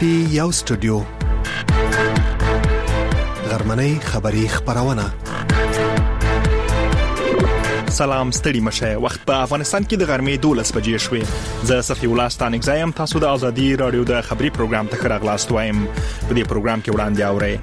پټي یو سټوډیو غرمنۍ خبری خبرونه. سلام ستړي مشه. وخت په افغانستان کې د غرمې 12 بجې شوې. زه صفي الله ستانګزایم. تاسو د ازادي رادیو د خبري پروګرام ته راغلاست وایم. په دې پروګرام کې وړاندې اورئ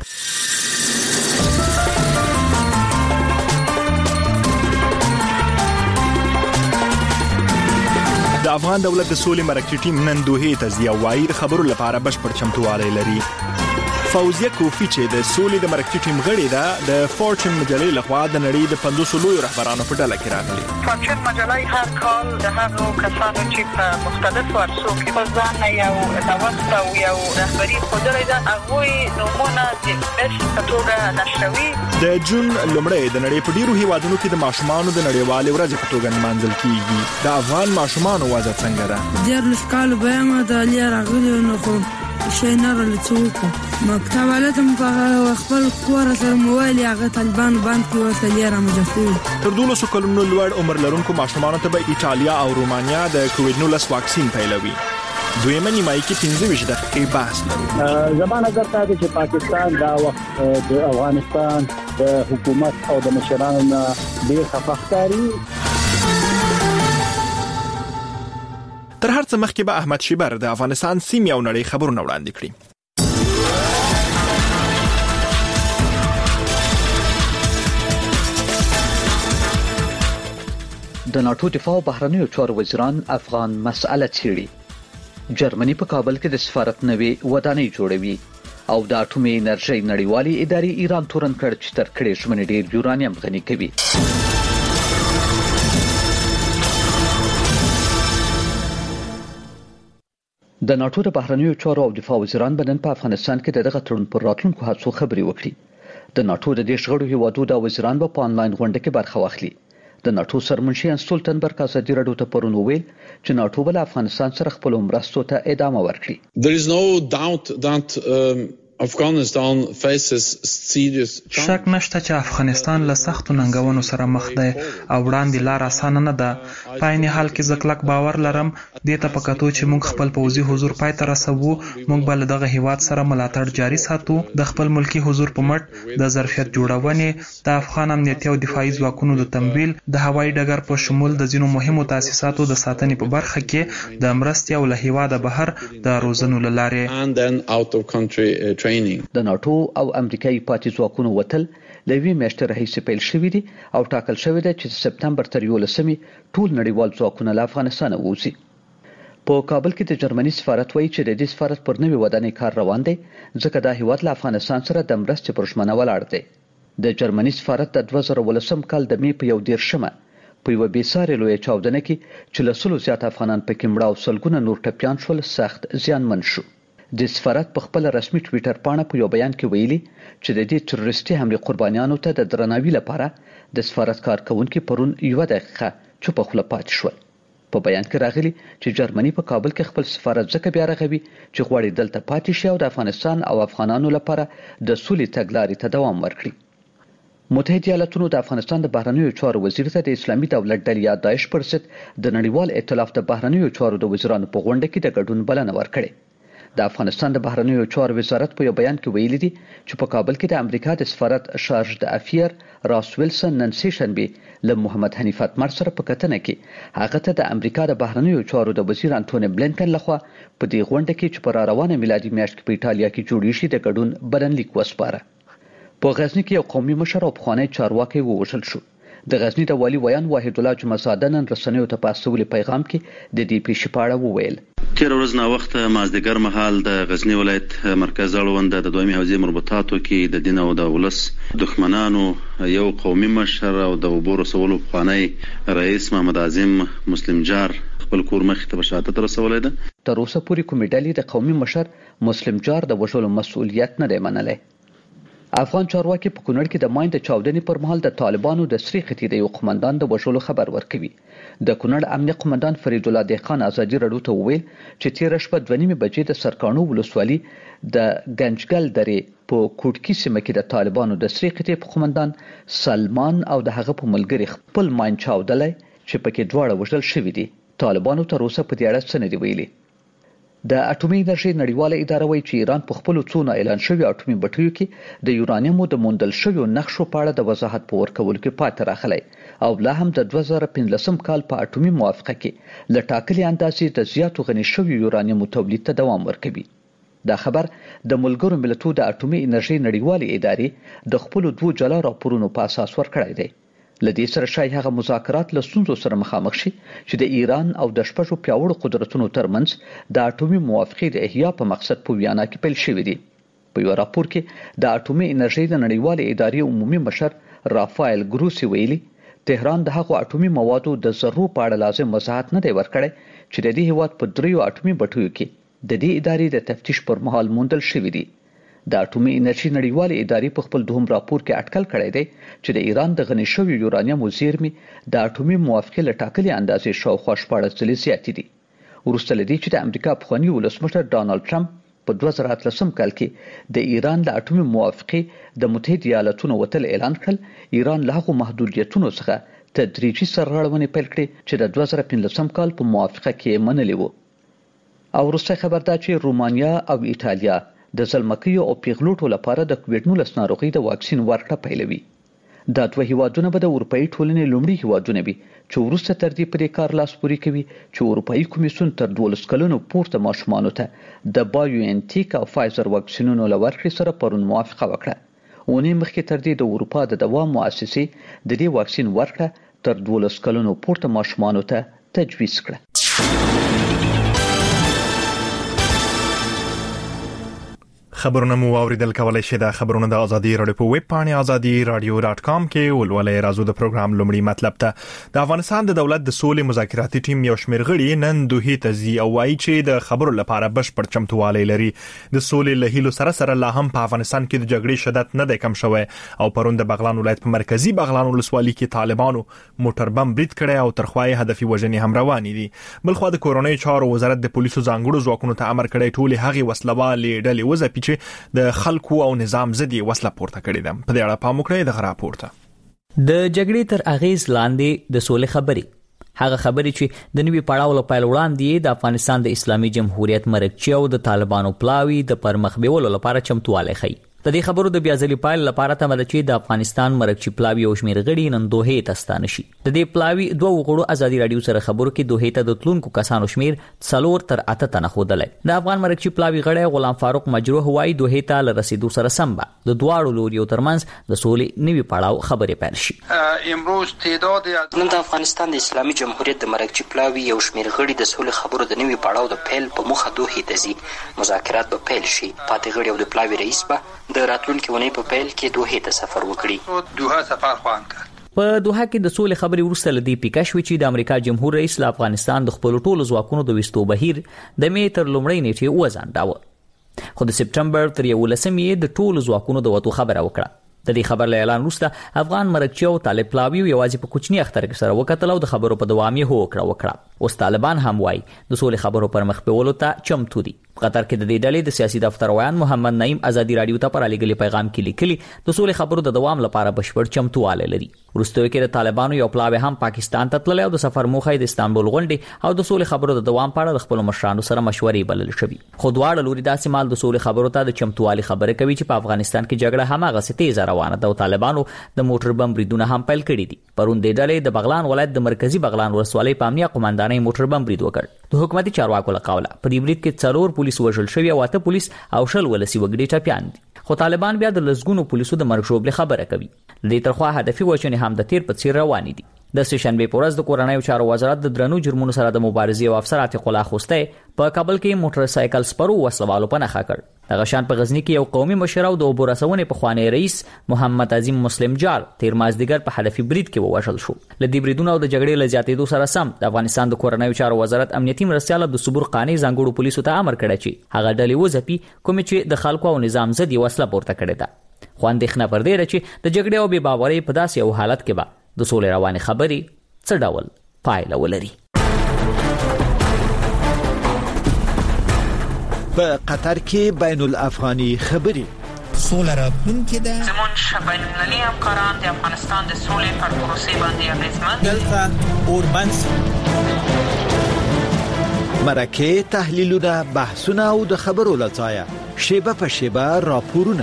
د افغان دولت د سولې مرکزي ټیم نن دوحې ته ځي او وايي د خبرو لپاره بشپړ چمتووالی لري. فوزیه کوفی چې د سولې د مرکزي ټیم غړې ده د فورچون مجلې لخوا د نړۍ د 500 لویو رهبرانو په ډله کې راغلي. فورچون مجلې هر کال د هغو کسانو چې په مختلفو عرصو کې په ځان یو نوښت او یو رهبري ښودلې ده هغوی نومونه د بیسټ په توګه نشروي. د جون لومړی د نړۍ په ډیرو هیوادونو کې د ماشومانو د نړیوالې ورځې په توګه نمانځل کیږي. د افغان ماشومانو وضع څنګه ده؟ ډېر لږ به ما د علي راغلي نو خو شي نه رلڅوک مکتب ولته په خپل کور سره موبایل هغه طالبان باندې کې وسه لیرا مجفوي. تر 12 کلونو لوړ عمر لرونکو ماشومانو ته به ایټالیا او رومانیا د کووډ-19 واکسین پیلوي. دویمه نیمایي کې 15 دقیقې بحث لرو. زمانه ګټه چې پاکستان دا وخت د افغانستان د حکومت او د مشرانو نه ډېر خفقتاري. تر هر څه مخکې به احمد شیبر د افغانستان سیمې او نړۍ خبرونه وړاندې کړي. د ناتو دفاع او بهرنیو چارو وزیران افغان مسأله څیړي. جرمني په کابل کې د سفارت نوې ودانۍ جوړوي او د اټومي انرژي نړیوالې ادارې ایران تورن کړ چې تر کړې شمن ډیر یورانیم غني کوي. د ناتو د بهرنیو چارو او دفاع وزیران بنن په افغانستان کې دغه تړون پر راتلونکو هڅو خبري وکړي. د ناتو د دیش غړو هیوادو د وزیران په آنلاین غونډه کې برخه واخلي. د ناتو سرمنشي سټولټنبرګ ازادي رادیو ته پرون وویل چې ناتو بل افغانستان سره خپل مرستو ته ادامه ورکړي. There is no doubt that Afghanistan faces serious شک نشته چې افغانستان له سختو ننګونو سره مخ دی او وړاندې لار اسانه نه ده. په عین حال کې ځکلک باور لرم دې ته پکاتو چې موږ خپل پوځي حضور پای ته رسوو. موږ بل دغه هیواد سره ملاتړ جاري ساتو. د خپل ملکی حضور په مټ د ظرفیت جوړونې، د افغان امنیتي او دفاعي ځواکونو د تمویل، د هوایي ډګر په شمول د ځینو مهمو تاسیساتو د ساتنې په برخه کې د مرستې او له هیواده بهر د روزنو لاره. د ناتو او امریکایي پاتې ځواکونو وتل لوي میاشتې راهیسې پیل شوې دي او ټاکل شوې ده چې سپتمبر تر 11 ټول نړیوال ځواکونه له افغانستان ووځي. په کابل کې د جرمني سفارت وایي چې د دې سفارت پر نوې ودانۍ کار روان دی ځکه دا هیواد له افغانستان سره د مرستې پر ژمنه ولاړ دی. د جرمني سفارت د 2013 کال د می په 11 په یو بیسارې لوی چاودنه کې چې له 100 زیات افغانان پکې مړه او سلګونه نور ټپيان شول سخت زیانمن شو. د سفارت په خپل رسمي ټوئیټر پاڼه په یو بیان کې ویلي چې د دې تروریستي حمله قربانیانو ته د درناوي لپاره د سفارت کارکونکو پرون یو دقیقه چوپ خپل پاتې شو. په بیان کې راغلي چې جرمني په کابل کې خپل سفارت ځکه بیا رغوي چې غواړي دلته پاتې شي او د افغانستان او افغانانو لپاره د سولې تګلارې ته دوام ورکړي. متحده ایالاتونو د افغانستان د بهرنیو چارو وزیر ته د اسلامي دولت ډلې یا داعش پر ضد د نړیوال ائتلاف د بهرنیو چارو د وزیرانو په غونډه کې د ګډون بلنه ورکړه. د افغانستان د بهرنیو چارو وزارت په یو بیان کې ویلي دي چې په کابل کې د امریکا د سفارت شارج د افیر راس ویلسن نن سه شنبه له محمد حنیف اتمر سره په کتنه کې هغه ته د امریکا د بهرنیو چارو د وزیر انټونی بلینکن لخوا په دې غونډه کې چې پر روانه میلادي میاشت کې په ایټالیا کې جوړی شي د ګډون بلنلیک وسپاره. په غزنی کې یو قومي مشر او پخوانی چارواکي ووژل شو. د غزنی د والی ویان واحد الله جمعزاده نن رسنیو ته په استولي پیغام کې د دې پیښې په اړه وویل. تیر ورځ نا وخت مازدیګر مهال د غزنی ولایت مرکز اړوند د دویمه حوزې مربوطاتو کې د دین او د ولس دښمنانو یو قومي مشر او د وبورو سوالو پخوانی رئیس محمد اعظم مسلم جار خپل کور مخ ته شهادت رسولې ده. تر اوسه پورې کومې ډلې د قومي مشر مسلم جار د وژلو مسؤلیت نه دی منلی. افغان چارواکي په کونړ کې د ماین د چاودنې پر مهال د طالبانو د سری خطي د یو قومندان د وژلو خبر ورکوي. د کونړ امنیه قومندان فرید الله دهقان ازادي رادیو ته وویل چې تیر شپه 2:30 بجې د سرکانو ولسوالي د گنجګل درې په کوټکی سیمه کې د طالبانو د سری خطي قومندان سلمان او د هغه په ملګری خپل ماین چاودلې چې پکې دواړه وژل شوي دي. طالبانو تر اوسه په دې اړه څه نه دی ویلي. د اټومي انرژي نړیواله اداره وایي چې ایران په خپل څو اعلان شوی اټومي بټریو کې د یورانیمو د موندل شویو نقشو په اړه د وضاحت په ورکولو کې پاتې راغلی او لا هم د 2015 کال په اټومي موافقه کې ل ټاکلي اندازې د زیاتو غني شویو یورانیمو تولید ته دوام ورکوي. دا خبر د ملګرو ملتونو د اټومي انرژي نړیوالې ادارې د خپل دوه جلا راپورونو په اساس ورکړی دی. لدې سره شای هغه مذاکرات له ستونزو سره مخامخ شي چې د ایران او د شپږو پیاوړو قدرتونو ترمنځ د اټومي موافقې د احیا په مقصد په ویانا کې پیل شوې دي. په یو راپور کې د اټومي انرژي د نړیوالې ادارې عمومي مشر رافائل ګروسی ویلي تهران د هغو اټومي موادو د ذرو په اړه لازم وضاحت نه دی ورکړی چې د دې هیواد په دریو اټومي بټیو کې د دې ادارې د تفتیش پر مهال موندل شوی دی. د اټومي انرژي نړیوالې ادارې په خپل دوهم راپور کې اټکل کړی دی چې د ایران د غني شویو یورانیمو زیرمې د اټومي موافقې له ټاکلي اندازې شاوخوا 14 ځلې زیاتې دي. وروسته له دې چې د امریکا پخوانی ولسمشر ډانلډ ټرمپ په 2013 کال کې د ایران له اټومي موافقې د متحده ایالاتونو وتل اعلان کړ، ایران له هغو محدودیتونو څخه تدریجي سرغړونې پیل کړې چې د 2015 کال په موافقه کې منلې وو. او وروسته خبر ده چې رومانیا او ایټالیا د زلمکیو او پیغلوټو لپاره د کووډ-19 ناروغي د واکسین ورکړه پیلوي. دا دوه هیوادونه به د اروپאי ټولنې لومړي هیوادونه وي چې وروسته تر دې پورې کار لاس پورې کوي چې اروپאי کمیسیون تر 12 کلونو پورته ماشومانو ته د بایوانټیک او فایزر واکسینونو لورکړې سره پرون موافقه وکړه. اونې مخکې تر دې د اروپا د دوام مؤسسې د دې واکسین ورکړه تر 12 کلونو پورته ماشومانو ته تجویز کړه. خبرونه مو اوریدل کولای شئ د خبرونو د ازادي رادیو په ویب پاڼه azadi.radio.com کې ولولې راځو د پروګرام لومړی مطلب ته د افغانستان د دولت د سولې مذاکراتي ټیم یو شمېر غړي نن دوه ته ځي او وايي چې د خبرو لپاره بشپړ چمتووالی لري. د سولې له هیلو سره لا هم په افغانستان کې د جګړې شدت نه دی کم شوی او پرون د بغلان ولایت په مرکزی بغلان ولسوالۍ کې طالبانو موټر بم برید کړی او ترخوای هدفي وژنې هم روانې دي. بلخو د کورونی چارو وزارت د پولیسو ځانګړو ځواکونو ته امر کړی ټول هغه وسلوالې ډلې وځپي د خلکو او نظام ضدي وسله پورته کړې ده. په دې اړه پام وکړئ د راپورته. د جګړې تر اغیز لاندې د سولې خبرې هغه خبرې چې د نوي پړاو لپاره وړاندې د افغانستان د اسلامي جمهوریت مرکچی او د طالبانو پلاوی د پرمخ بیولو لپاره چمتوالی ښيي. د دې خبرو د بیازلي پایل لپاره تمه ده چې د افغانستان مرکچی پلاوی او شمیر غړي نن دوه ته ستانه شي. د دې پلاوی دوه وګړو ازادي رادیو سره خبرو کې دوه ته د تلونکو کسانو شمیر 4 تر 8 تنه خودلای. د افغان مرکچی پلاوی غړی غلام فاروق مجروح وایي دوه ته ل رسیدو سره سمبا د دواړو لوريو ترمنځ د سولې نوي پړاو خبرې پیل شي. امروز تعداد نن د افغانستان د اسلامي جمهوریت د مرکچی پلاوی یو شمیر غړي د سولې خبرو د نوي پړاو د پیل په مخه دوه ته ځي. مذاکرات به پیل شي. پاتې غړي او د پلاوی رئیس به د راتلونکي ونې په پیل کې دوه ته سفر وکړي. دوه سفر خوان کړ. په دوه کې د سولې خبرې ورسته لدی پیکاشوي چې د امریکا جمهور رئیس له افغانستان د خپل ټولو ځواکونو د وستو بهیر د می تر لومړۍ نیټې وزنډاوه. خو د سپټمبر تر 11 د ټولو ځواکونو د وټو خبره وکړه. د دې خبر له اعلان وروسته افغان مرکچی او طالب پلاوی یوازې په کوچنی اختر کې سره وکتل او د خبرو په دوام یې وکړه. اوس طالبان هم وایي د سولې خبرو پر مخ بیولو ته چمتو دي. قطر کې د دې ډلې د سیاسي دفتر ویان محمد نعیم ازادي رادیو ته پر لګلي پیغام کې لیکلي د سولې خبرو د دوام لپاره بشپړ چمتوالی لري. وروسته کې د طالبانو یو پلاوی هم پاکستان ته تللی او د سفر موخه د استانبول غونډې او د سولې خبرو د دوام په اړه خپل مشرانو سره مشورې بلل شوې. خو دواړه لوري داسې مال د سولې خبرو ته د چمتوالي خبره کوي چې په افغانستان کې جګړه هماغه څه تیز روانه ده او طالبانو د موټر بم بریدونه هم پیل کړي دي. پرون د ډلې د بغلان ولایت د مرکزی بغلان ولسوالۍ په امنیه قومندانۍ موټر بم برید وکړ. د حکومتي چارواکو له قوله په دې برید کې 4 پولیس وژل شوي او 8 پولیس او شل ولسی وګړي ټپيان دي. خو طالبان بیا د لزګونو پولیسو د مرګ شوبله خبره کوي. د دې ترخوا هدفي وژنې هم د تیر په څیر روانې دي. د سشنبه په ورځ د کورنۍ چارو وزارت د درنو جرمونو سره د مبارزې او افسر عتیق الله خوسته په کابل کې موټر سایکل سپرو وسلوالو په نخښه کړ. د غشان په غزنی کې یو قومي مشر او د اوبورسونه په خوانی رئیس محمد عظیم مسلم جار تیر مازدیګر په هدفي برید کې ووژل شو. لدی بریدونو او د جګړې لزیاتېدو سره سم د افغانستان د کورنۍ چارو وزارت امنیتي مرستيال د صبور قانی زنګړو پولیسو ته امر کړی چې هغه ډلې وځپي کوم چې د خلکو او نظام ضد وسله پورته کړې ده. خو اندېښنه پر دې چې د جګړې او بې باورۍ په داسې یو حالت کې به د سولې روانې خبرې څه ډول پایله ولري. په قطر کې بین الافغاني خبرې سوله راتلونکې ده. زموږ بین المللي همکاران د افغانستان د سولې پر پروسې باندې اغېزمن دلته اوربنس مرکه، تحلیلونه، بحثونه او د خبرو لړۍ شیبه په شیبه راپورونه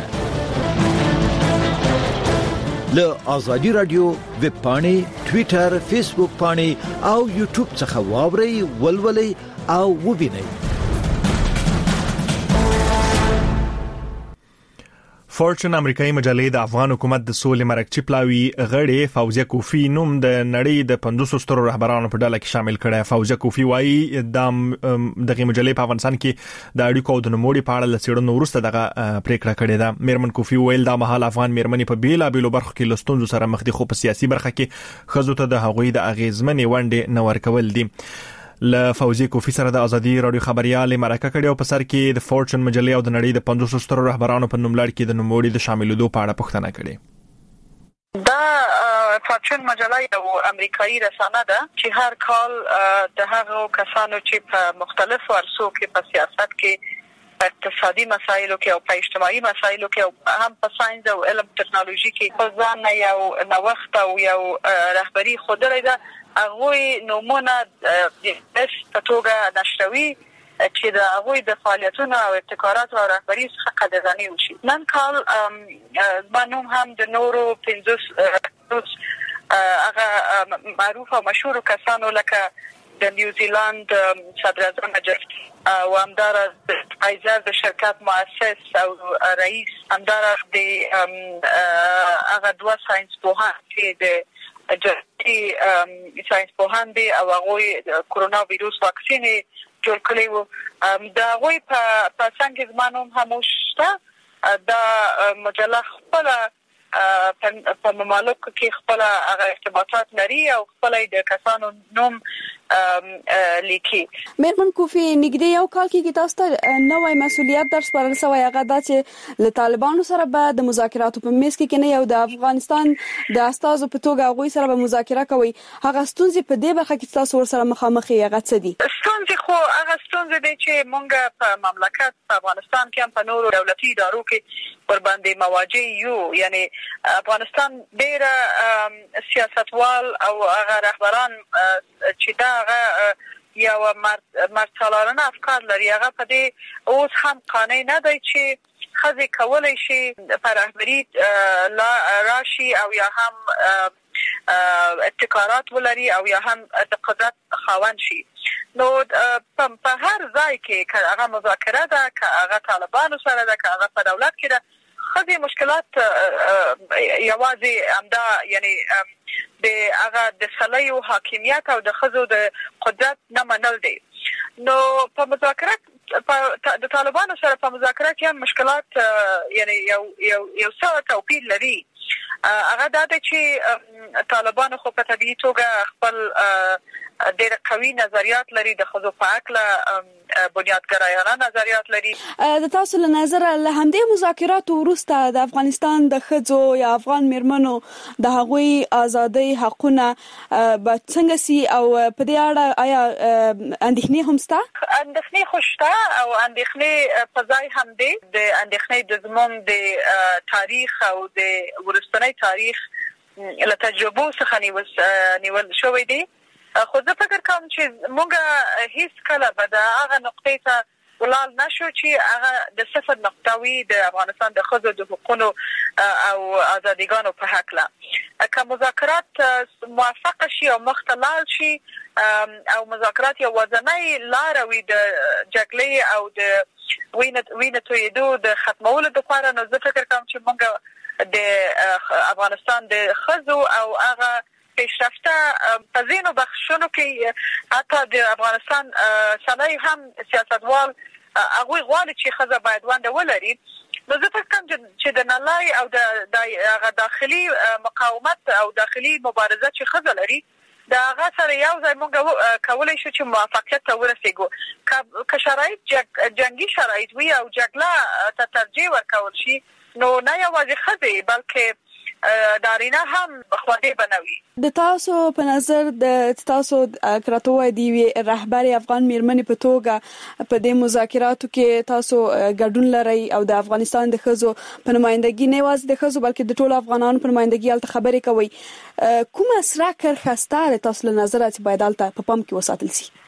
له آزادی رادیو ویب پاڼې، ټوئیټر، فیسبوک پاڼې او یوټیوب څخه واورئ، ولولئ او ووینئ. فورچن امریکایي مجلې د افغان حکومت د سولې مرکچی پلاوی غړي فوزیه کوفی نوم د نړۍ د 500 سترو رهبرانو په ډله کې شامل کړي. فوزیه کوفی وایي دغه مجلې په افغانستان کې د اړیکو او د نوموړي په اړه لڅېړنو وروسته دغه پریکړه کړې ده. میرمن کوفی ویل دا مهال افغان میرمنې په بیلابېلو برخو کې لستونزو سره مخ دي، خو په سیاسي برخه کې ښځو ته د هغوی د اغیزمنې ونډې نه ورکول دي. له فوزي کوفی سره د ازادي رادیو خبريال مرکه کړي او په سر کې د فورچن مجلې او د نړۍ د 500 سترو رهبرانو په نوملړ کې د نوموړي د شاملېدو په اړه پوښتنه کړې. دا فورچن مجله یو امریکایي رسانه ده چې هر کال د هغو کسانو چې په مختلفو عرصو کې په سیاست کې، اقتصادي مسایلو کې او په اجتماعي مسایلو کې او هم په ساينس او علم ټکنالوژي کې په ځان یو نوښت او یو رهبری خودلې ده، هغوی نومونه د توګه نشروي چې د هغوی د فعالیتونو او ابتکاراتو او رهبری څخه قدرداني وشي. نن کال منوم هم د نورو 500 هغه معروف او مشهور کسانو لکه د نیوزیلند صدر اعظم او همدارا فایزر د شرکت مؤسس او رئیس، همدارا د هغه دوه ساينس پوهان چې د جدي ساينس پوهان دي او هغه کرونا وایروس واکسین جوړ کړی وو. دا هغه په څنګه زمانوم هموشته دا مجله خپل په ممالک کې خپل هغه ارتباطات لري او خپل د کسانو نوم لیکي. میرمن کوفی نګدې یو کال کې تاسو ته نوې مسولیت در سپارل شوی، هغه د چې له طالبانو سره به د مذاکراتو په میز کې نه یو د افغانستان د استازو په توګه هغه سره به مذاکره کوي. هغه ستونزې په دې برخه کې تاسو ور سره مخامخ یې هغه څه دي؟ ستونزې خو هغه ستونزې دي چې مونږ په مملکت په افغانستان کې هم په نورو دولتي ادارو کې ور باندې مواجه یو. یعنی افغانستان ډېر سیاستوال او هغه رهبران چې دا یو مرسالانه افکار لري، هغه په دې اوس هم قانع نه دی چې خځې کولای شي په رهبري راشي او یا هم ابتکارات ولري او یا هم د قدرت خاوند شي. نو په هر ځای کې که هغه مذاکره ده، که هغه طالبانو سره ده، که هغه په دولت کې ده، خځې مشکلات یوازې همدا یعنی د هغه د سلیو حاکمیت او د خځو د قدرت نه منل دي. نو په مذاکرات د طالبانو سره په مذاکره کې هم مشکلات یعنی یو څه توپیر لري. هغه دا ده چې طالبانو خو په طبیعي توګه خپل ډېر قوي نظریات لري، د خځو په اړه بنیادګرایانه نظریات لري. د تاسو له نظره له همدې مذاکراتو وروسته د افغانستان د خځو یا افغان میرمنو د هغوی ازادۍ حقونه به څنګه سي او په دې اړه آیا اندېښنې هم شته؟ اندېښنې خو شته او اندېښنې په ځای هم دي. د اندېښنې د زموږ د تاریخ او د وروستنی تاریخ له تجربو څخه نیول شوی دی. خو زه فکر کوم چې موږ هیڅ کله به د هغه نقطې ته ولاړ نشو چې هغه د صفر نقطه وي د افغانستان د ښځو د حقوقو او ازادیګانو په هکله. که مذاکرات موفق شي او مخ ته لاړ شي او مذاکرات یوازینۍ لاره وي د جګړې او د وینې تویېدو د ختمولو لپاره، نو زه فکر کوم چې موږ د افغانستان د ښځو او هغه پیشرفته په ځینو بخشونو کې حتی د افغانستان سړی هم سیاستوال هغوی غواړي چې ښځه باید ونډه ولري. نو زه فکر کوم چې د نړۍ او د داخلي مقاومت او داخلي مبارزه چې ښځه لري، د هغه سره یو ځای موږ کولی شو چې موفقیت ته ورسېږو. که شرایط جنګي شرایط وي او جګړه ته ترجیح ورکول شي، نو نه یوازې ښځې بلکې دارینه هم بخواده بنوي. د تاسو په نظر د تاسو کراتوي دی رهبر افغان میرمنې په توګه په دې مذاکراتو کې تاسو ګډون لري او د افغانستان د ښځو په نمائندګي نه یوازې د ښځو بلکې د ټولو افغانانو په نمائندګي الته خبرې کوي. کومه سره کرخسته تاسو له نظر چې باید الته په پام کې وساتل شي؟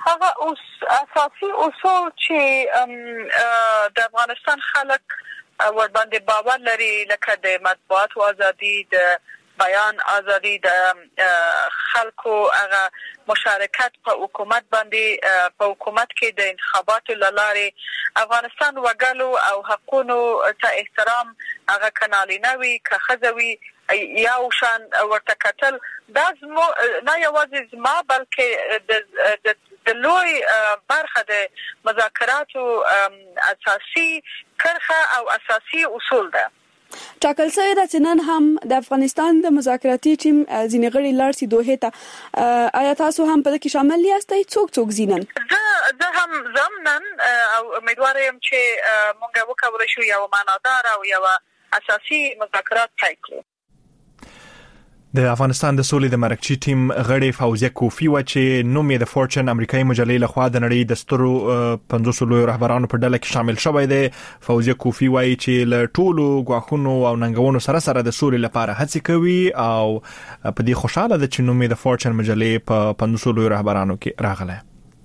هغه اساسي اصول چې د افغانستان خلک ور باندې باور لري لکه د مطبوعات ازادي د بیان ازادي د خلکو هغه مشارکت په حکومت باندې په حکومت کې د انتخاباتو لاره افغانستان وګړو او حقوقو ته احترام هغه کنالینوي که خزوي یا وشان ورته کتل دا نه یوازې زما بلکې د لوی برخه د مذاکراتو اساسي کرخه او اساسي اصول ده. ټاکل شوی دا چې نن هم د افغانستان د مذاکراتي ټیم ځینې غړي لاړ شي دوحې ته. آیا تاسو هم په دې کې شامل یاستئ؟ څوک ځینن؟ زه هم ضمناً او امیدوار یم چې موږ وکولای شو یو معنادار او یو اساسي مذاکرات پیل کړو. د افغانستان د سولې د مرکچی ټیم غړي فوزیه کوفی و چې نوم یې د فورچن امریکایي مجلې لخوا د نړۍ د سترو 500 لوی رهبرانو په ډله کې شامل شوی دی. فوزیه کوفی وایي چې له ټولو غواخونو او ننګونو سره د سولې لپاره هڅې کوي او په دې خوشاله ده چې نوم یې د فورچن مجلې په 500 لوی رهبرانو کې راغلی.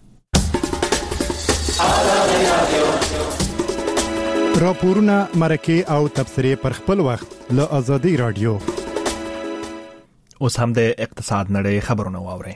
راپورونه مرکه او تبصرې پر خپل وخت له آزادي رادیو. اوس هم د اقتصاد نړۍ خبرونه واورئ.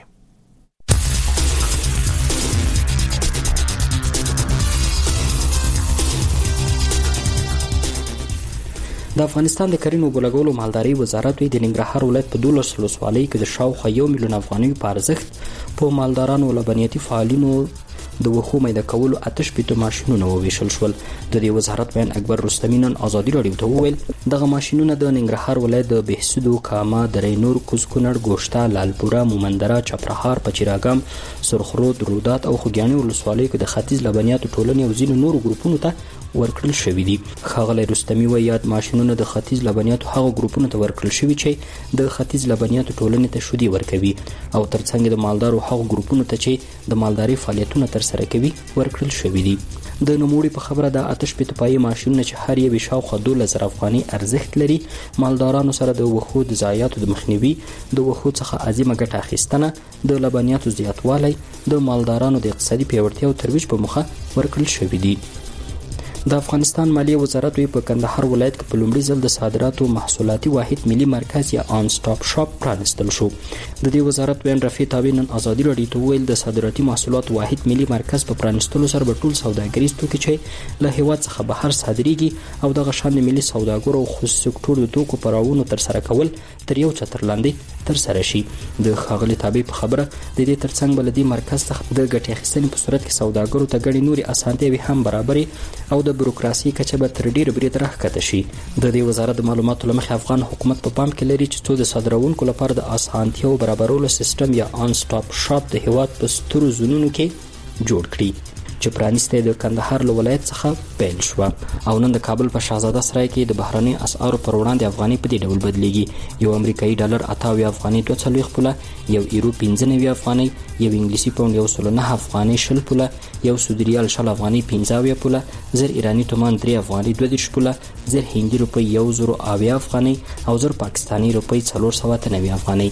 د افغانستان د کرنې وګړو مالداري وزارت د ننګرهار ولایت په 12 ولسوالۍ کې د شاوخوا 1 میلیون افغانۍ په ارزښت په مالدارانو او لبنیاتي فعالینو د وخو میده کولو آتش پېټو ماشينونه وویشل شول. د دې وزارت بیان اکبر رستمی نن آزادي رادیو ته وویل دغه ماشينونه د ننګرهار ولایت د بهسودو، کاما، درینور، کوزکونړ، ګوشتا، لالپورا، مومندره، چپرهار، پچیراګام، سرخرود، رودات او خوګیاڼي ولسوالۍ کې د ختیځ لبنیاتو ټولنې او ځینو نورو ګروپونو ته ورکړل شوی دي. ښاغلی رستمی وایي یاد ماشينونه د ختیځ لبنیاتو هغو ګروپونو ته ورکړل شوی چې د ختیځ لبنیاتو ټولنې ته شودي ورکوي او ترڅنګ د مالدارو هغو ګروپونو ته چې د مالداري فعالیتونه ترسره کوي ورکړل شوی دي. د نوموړي په خبره د آتش پېټو پایي ماشينونه چې هر یو شاوخوا 12,000 افغانۍ ارزښت لري مالدارانو سره د وخو د ضایعاتو د مخنیوي، د وخو څخه عظیمه ګټه اخیستنه، د لبنیاتو زیاتوالی، د مالدارانو د اقتصادي پیاوړتیا او ترویج په موخه ورکړل شوی دي. د افغانستان مالیه وزارت په کندهار ولایت کې په لومړي ځل د صادراتو محصولاتي واحد ملي مرکز یا آن سټاپ شاپ پرانستل شو. د دې وزارت بیان رفیع تابع نن آزادي رادیو ته ویل د صادراتي محصولاتو واحد ملي مرکز په پرانستلو سره به ټول سوداګریز توکي چې له هیواد څخه بهر صادریږي او دغه شان د ملي سوداګرو او خصوصي سکتور د توکو پراوونو ترسره کول تر یو چتر لاندې ترسره شي. د ښاغلي تابع په خبره د دې ترڅنګ بلدي مرکز څخه د ګټې اخیستنې په صورت کې سوداګرو ته ګڼې نورې اسانتیاوې هم برابرې او د بروکراسي کچه به تر ډیره برید راښکته شي. د دې وزارت د معلوماتو له مخې افغان حکومت په پام کې لري چې څو د صادروونکو لپاره د اسانتیاو برابرولو سیستم یا آن سټاپ شاپ د هیواد په سترو زونونو کې جوړ کړي چې پرانیسته د کندهار له ولایت څخه پیل شو او نن د کابل په شاهزاده سرای کې د بهرني اسعارو پر وړاندې افغاني په دې ډول بدلیږي. یو امریکایي ډالر 88 افغاني 240 پوله، یو یورو 95 افغاني، یو انګلیسي پاوند 109 افغاني 20 پوله، یو سعودي ریال 20 افغاني 15 پوله، زر ایرانی تومان 3 افغاني 22 پوله، زر هندي روپی 1080 افغاني او زر پاکستاني روپی 490 افغاني.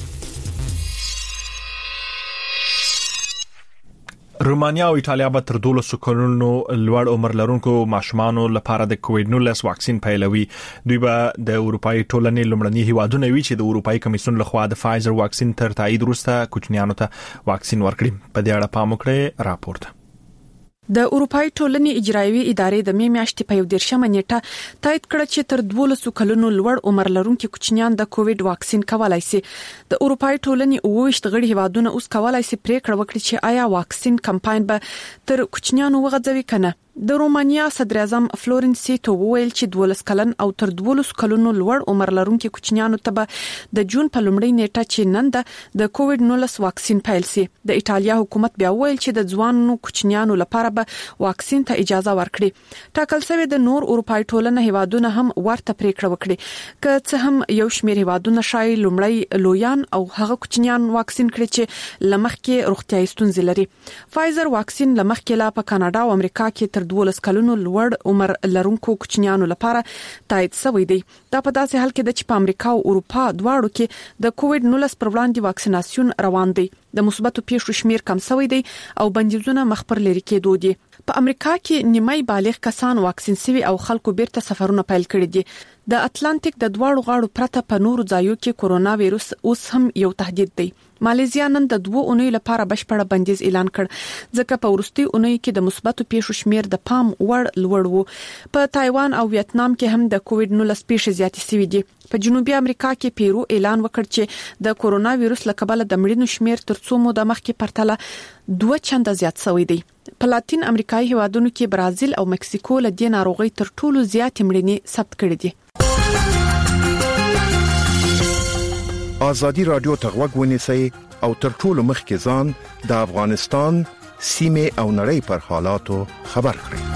رومانیا او ایټالیا به تر 12 کلونو لوړ عمر لرونکو ماشومانو لپاره د کووډ 19 واکسین پیلوي. دوی به د اروپאי ټولنې لومړني هیوادونه وي چې د اروپאי کمیسیون لخوا د فایزر واکسین تر تایید وروسته کوچنیانو ته واکسین ورکړي. په دې اړه پام وکړئ راپورټ. د اروپאי ټولنې اجرایوي ادارې د می میاشتې په 11 نیټه تایید کړ چې تر 12 کلونو لوړ عمر لرونکو کوچنیان د کووډ واکسین کولای شي. د اروپאי ټولنې 28 غړي هیوادونه اوس کولای شي پریکړه وکړي چې آیا واکسین کمپاین به تر کوچنیانو وغځوي کنه. د رومانیا صدر اعظم فلورنسي تو ویل چې 12 کلن او تر 12 کلونو لوړ عمر لرونکو کوچنیانو ته به د جون په لومړۍ نیټه چې نن د کووډ 19 واکسین پیل شي. د ایټالیا حکومت بیا ویل چې د ځوانو کوچنیانو لپاره به واکسین ته اجازه ورکړي. ټاکل شوی د نور اروپאי ټولنه هیوادونه هم ورته پریکړه وکړي. که څه هم یو شمېر هیوادونه شای لومړی لویان او هغه کوچنیان واکسین کړي چې لمخ کې روغتیايي ستونزې لري. فایزر واکسین لمخ کې لا په کاناډا او امریکا کې تر تر 12 کلونو لوړ عمر لرونکو کوچنیانو لپاره تایید شوی دی. دا په داسې حال کې د امریکا او اروپا دواړو کې د کووډ 19 پر وړاندې واکسیناسیون روان دی. د مثبتو پیښو شمیر کم شوی دی او بندیزونه مخ پر لري کېدو دي. په امریکا کې نیمای بالغ کسان واکسین شوي او خلکو بیرته سفرونه پیل کړي دي. د اتلانتیک د دواړو غاړو پرته په نورو ځایو کې کورونا وایروس اوس هم یو تهدید دی. مالیزیا نن د 2 اونۍ لپاره بشپړ بندیز اعلان کړ ځکه په وروستي اونۍ کې د مثبتو پیښو شمیر د پام وړ لوړ وو. په تایوان او ویتنام کې هم د کووډ 19 پیښې زیاتې شوې دي. په جنوبي امریکا کې پیرو اعلان وکړ چې د کورونا وایروس له کبله د مړینو شمیر تر څو موده مخکې پرتله 2 چنده زیات شوی دی. په لاتین امریکایي هیوادونو کې برازیل او مکسیکو له دې ناروغي تر ټولو زیات مړینې ثبت کړې دي. آزادی رادیو تغوږ ونیسئ او تر ټولو مخکې ځان د افغانستان سیمه او نړۍ پر حالاتو خبر کړئ.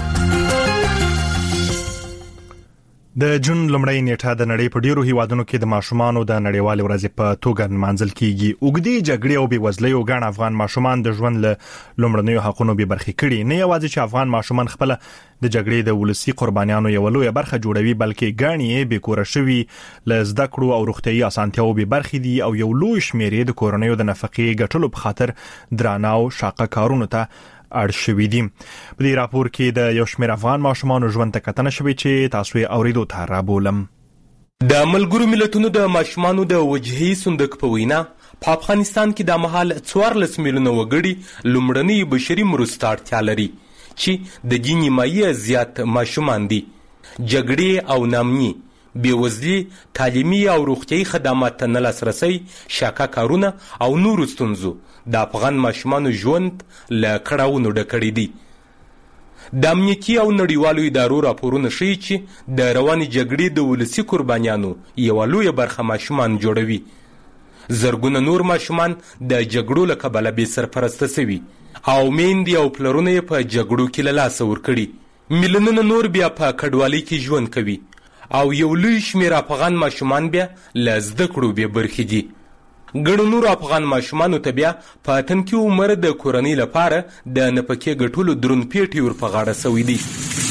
د جون لمړی نیټه د نړۍ په ډیرو هیوادونو کې د ماشومانو د نړیوال ورځې په توګه نمانځل کیږي. اوګدي جګړې او بېوزلۍ او ګڼ افغان ماشومان د ژوند له لمړنیو حقونو به برخې کړي. نه یوازې چې افغان ماشومان خپل د جګړې د ولسی قربانیانو یو لوی برخه جوړوي بلکې ګڼې به کور شوي ل زده کړو او روغتيایي اسانتیاو به برخې دي او یو لوی شمېر د کورنیو د نفقې ګټلو په خاطر درانه او شاقه کارونه ته اړ شوي دي. په دې راپور کې د یو شمېر افغان ماشومانو ژوند ته کتنه شوې چې تاسو یې اوریدو ته رابولم. د ملګرو ملتونو د ماشومانو د وجهي صندوق په وینا په افغانستان کې د مهال 14 میلیونه وګړي لومړني بشري مرستې اړتیا لري چې د دې نیمایي زیات ماشومان دي. جګړې او نامني، بېوزلي، تعلیمي او روغتيایي خدمات ته نه لاسرسي، شاقه کارونه او نورو ستونزو د افغان ماشومانو ژوند له کړاوونو ډکړي دي. د امنیتي او نړیوالو ادارو راپورونه ښیي چې د روانې جګړې د ولسي قربانیانو یوه لویه برخه ماشومان جوړوي. زرګونه نور ماشومان د جګړو له کبله بې سرپرسته شوي او میندې او پلرونه یې په جګړو کې له لاسه ورکړي. میلیونونه نور بیا په کډوالۍ کې ژوند کوي او یو لوی شمېر افغان ماشومان بیا له زده کړو بې برخې دي. ګڼو نورو افغان ماشومانو ته بیا په تنکي عمر د کورنۍ لپاره د نفقې ګټلو دروند پیټي ور په غاړه شوي دي.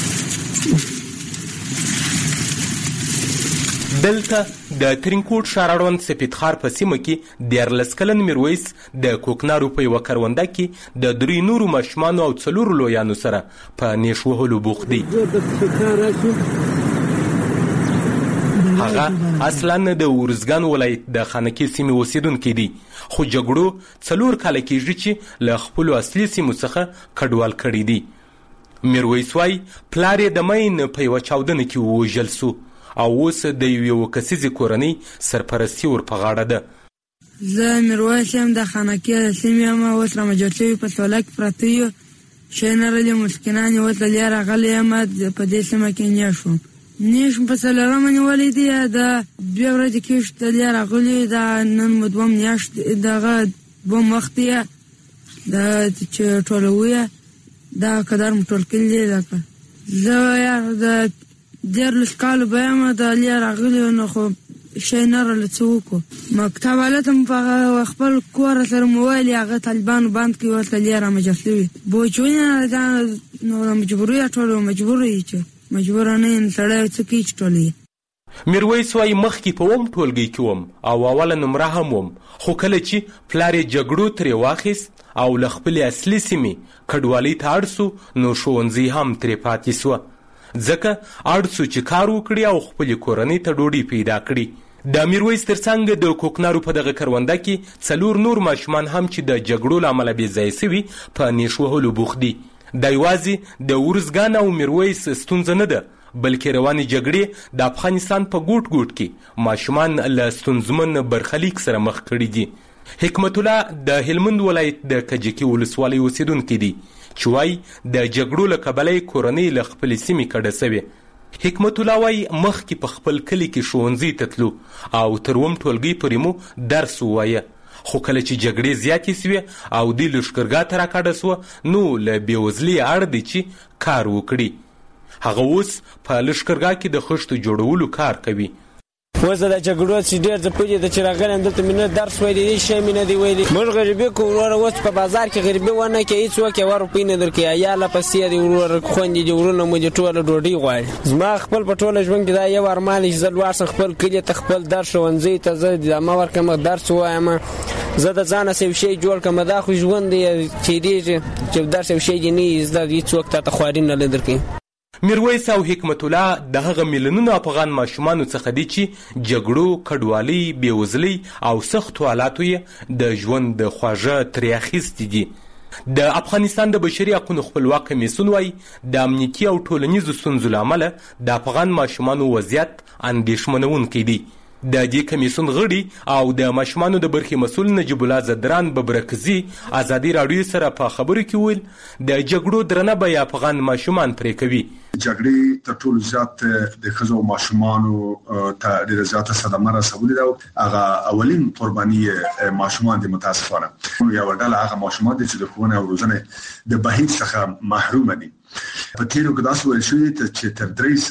دلته د ترینکوټ ښار اړوند سپیدخار په سیمه کې 14 کلن میرویس د کوکنارو په یوه کرونده کې د 3 نورو ماشومانو او 4 لویانو سره په نیش وهلو بوخت دی. هغه اصلا د ورزګان ولایت د خانکي سیمې اوسیدونکي دي خو جګړو 4 کاله کېږي چې له خپلو اصلي سیمو څخه کډوال کړي دي. میرویس وایي پلار یې د مین په یوه چاودنه کې ووژل سو او اوس د یوې کسیزې کورنۍ سرپرستي ور په غاړه ده. زه میرویس یم د خانکي سیمې یم. اوس رامجوړ شوي په سوله کې پراته یو شینرلې مسکینان یې ورته راغلی یم په دې سیمه کې نیش وم. نیش په څلورمه نیولې دي د 2 ورځې کې شته راغلي دا نن مو 2 میاشت دغه 2 وخت یې د چې ټولوي دا قدر مټول کړي دا زه یار د 14 کال به ما د لیا راغلي نو خو شینر لڅوکو مکتب علتم په خپل کور سره موبایل هغه طالبان باند کې ورته لیا را مجسوي بوچونه دا نو مجبوري ټولو مجبوري چې مجبورانه سړی څه کې چټولې. میرویس وایي مخکې په وم ټولګي کې وم او اوله نمره هم وم خو کله چې پلار یې جګړو ترې واخیست او له خپلې اصلي سیمې کډوالۍ ته اړ سو نو ښوونځی هم ترې پاتې سوه ځکه اړ سو چې کار وکړي او خپلې کورنۍ ته ډوډۍ پیدا کړي. د میرویس ترڅنګ د کوکنارو په دغه کرونده کې 4 نور ماشومان هم چې د جګړو له امله بې ځایه سوي په نیش وهلو بوخت دي. دا یوازې د ورزګان او میرویس ستونزه نه ده بلکې روانې جګړې د افغانستان په ګوټ ګوټ کې ماشومان له ستونزمن برخلیک سره مخ کړي دي. حکمت الله د هلمند ولایت د کجکي ولسوالۍ اوسیدونکی دی چې وایي د جګړو له کبله کورنۍ له خپلې سیمې کډه سوې. حکمت الله وایي مخکې په خپل کلي کې ښوونځي ته تلو او تر 1 ټولګۍ پورې مو درس ووایه خو کله چې جګړې زیاتې سوې او دوی لښکرګاه ته راکډه سوه نو له بېوزلۍ اړ دی چې کار وکړي. هغه اوس په لښکرګاه کې د خښتو جوړولو کار کوي. وزه د جګړو چې ډېر د پوجي د چراغان دلته مینه درس ویلي شي مینه دی ویلي موږ غریبي کوور اوس په بازار کې غریبي ونه کې هیڅ وکه ور پینې درکې یا لا پسې دی ورور خوندې دی ورونه مو ټوله ډوډۍ غواړي زما خپل په ټوله ژوند کې دا یو ارمان چې زلوار خپل کلی ته خپل درس ونځي ته زه د ما ورکم درس وایم زه د ځان سه شی جوړ کوم دا خو ژوند دی چې دی چې درس شی نه زده هیڅ وخت ته خوارین نه لدرکې میرویس او حکمت الله د هغه میلیونونو افغان ماشومانو څخه دي چې جګړو، کډوالۍ، بېوزلۍ او سختو حالاتو یې د ژوند د خواږه ترې اخیستي دي. د افغانستان د بشري حقوقو خپلواک کمیسیون وایي د امنیتي او ټولنیزو ستونزو له امله د افغان ماشومانو وضعیت اندېښمنونکی دی. د دې کمیسیون غړي او د ماشومانو د برخې مسؤل نجیب الله زدران ببرکزي ازادي راډیو سره په خبرو کې ویل د جګړو درنه به افغان ماشومان پرې کوي. جګړې تر ټولو زیات د ښځو او ماشومانو ته ډېره زیاته صدمه رسولې ده. هغه اولین قرباني ماشومان دي متاسفانه. یو ډله هغه ماشومان دي چې د ښوونې او روزنې د بهیر څخه محروم دي. په تیرو کې داسې ویل شوي چې تر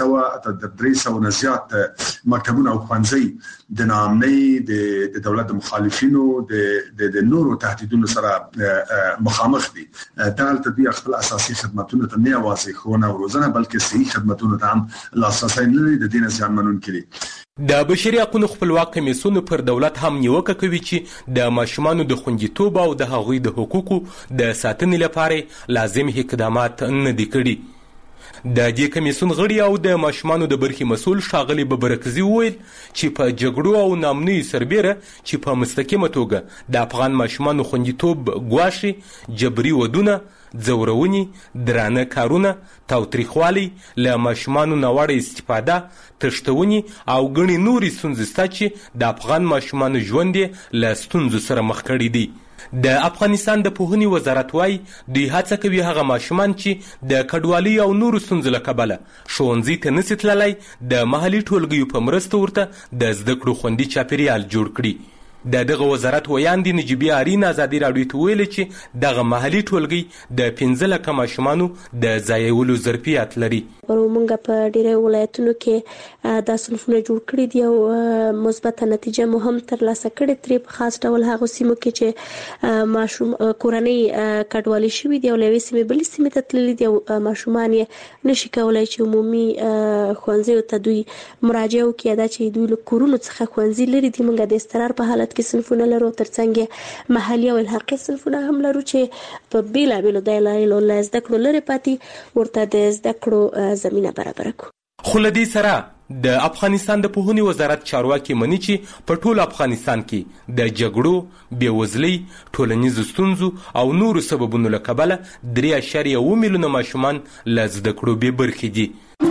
300 نه زیات مکتبونه او ښوونځي د ناامنۍ د دولت د مخالفینو د نورو تهدیدونو سره مخامخ دي. دلته دوی خپل اساسي خدماتونه ته نه یوازې ښوونه او روزنه بلکې صحي خدماتونه ته هم لاسرسی نه لري. د دې نه زیانمنونکي دي. د بشري حقوقو خپلواک کمیسیون پر دولت هم نیوکه کوي چې د ماشومانو د خوندیتوب او د هغوی د حقوقو د ساتنې لپاره لازم اقدامات نه دي کړي. د دې کمیسیون غړي او د ماشومانو د برخې مسؤل ښاغلي ببرکزي وویل چې په جګړو او ناامنیو سربیره چې په مستقیمه توګه د افغان ماشومانو خوندیتوب ګواښي، جبري ودونه، ځورونې، درانه کارونه، تاوتریخوالی، له ماشومانو ناوړه استفاده، تښتونې او ګڼې نورې ستونزې شته چې د افغان ماشومانو ژوند یې له ستونزو سره مخ کړی دی. د افغانستان د پوهنې وزارت وايي دوی هڅه کوي هغه ماشومان چې د کډوالۍ او نورو ستونزو له کبله ښوونځي ته نسي تللی د محلي ټولګیو په مرسته ورته د زده کړو خوندي چاپیریال جوړ کړي. دغه وزارت ویاندې نجیبې آرین ازادي راډیو ته ویلي چې دغه محلي ټولګي د 15 لکه ماشومانو د ځایولو ظرفیت لري. موږ په ډیری ولایتونو کې دا صنفونه جوړ کړي دي او مثبته نتیجه مو هم ترلاسه کړې ترې په خاص ډول هغه سیمو کې چې ماشوم کورنۍ کډوالي شوي دي او له یوې سیمې بلې سیمې ته تللي دي او ماشومان یې نشي کولی چې عمومي ښوونځیو ته دوی مراجعه وکړي. دا چې دوی له کورونو څخه ښوونځي لري دي. موږ د اضطرار په حالت کې صنفونه لرو، ترڅنګ محلي او الحاقي صنفونه هم لرو چې په بیلابیلو دلایلو له زده کړو لرې پاتې ورته د زده کړو زمینه برابره کړو. خو له دې سره د افغانستان د پوهنې وزارت چارواکي مني چې په ټول افغانستان کې د جګړو، بېوزلۍ، ټولنیزو ستونزو او نورو سببونو له کبله 3.7 میلیونه ماشومان له زده کړو بې برخې دي.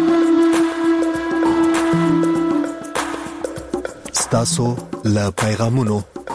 ستاسو له پیغامونو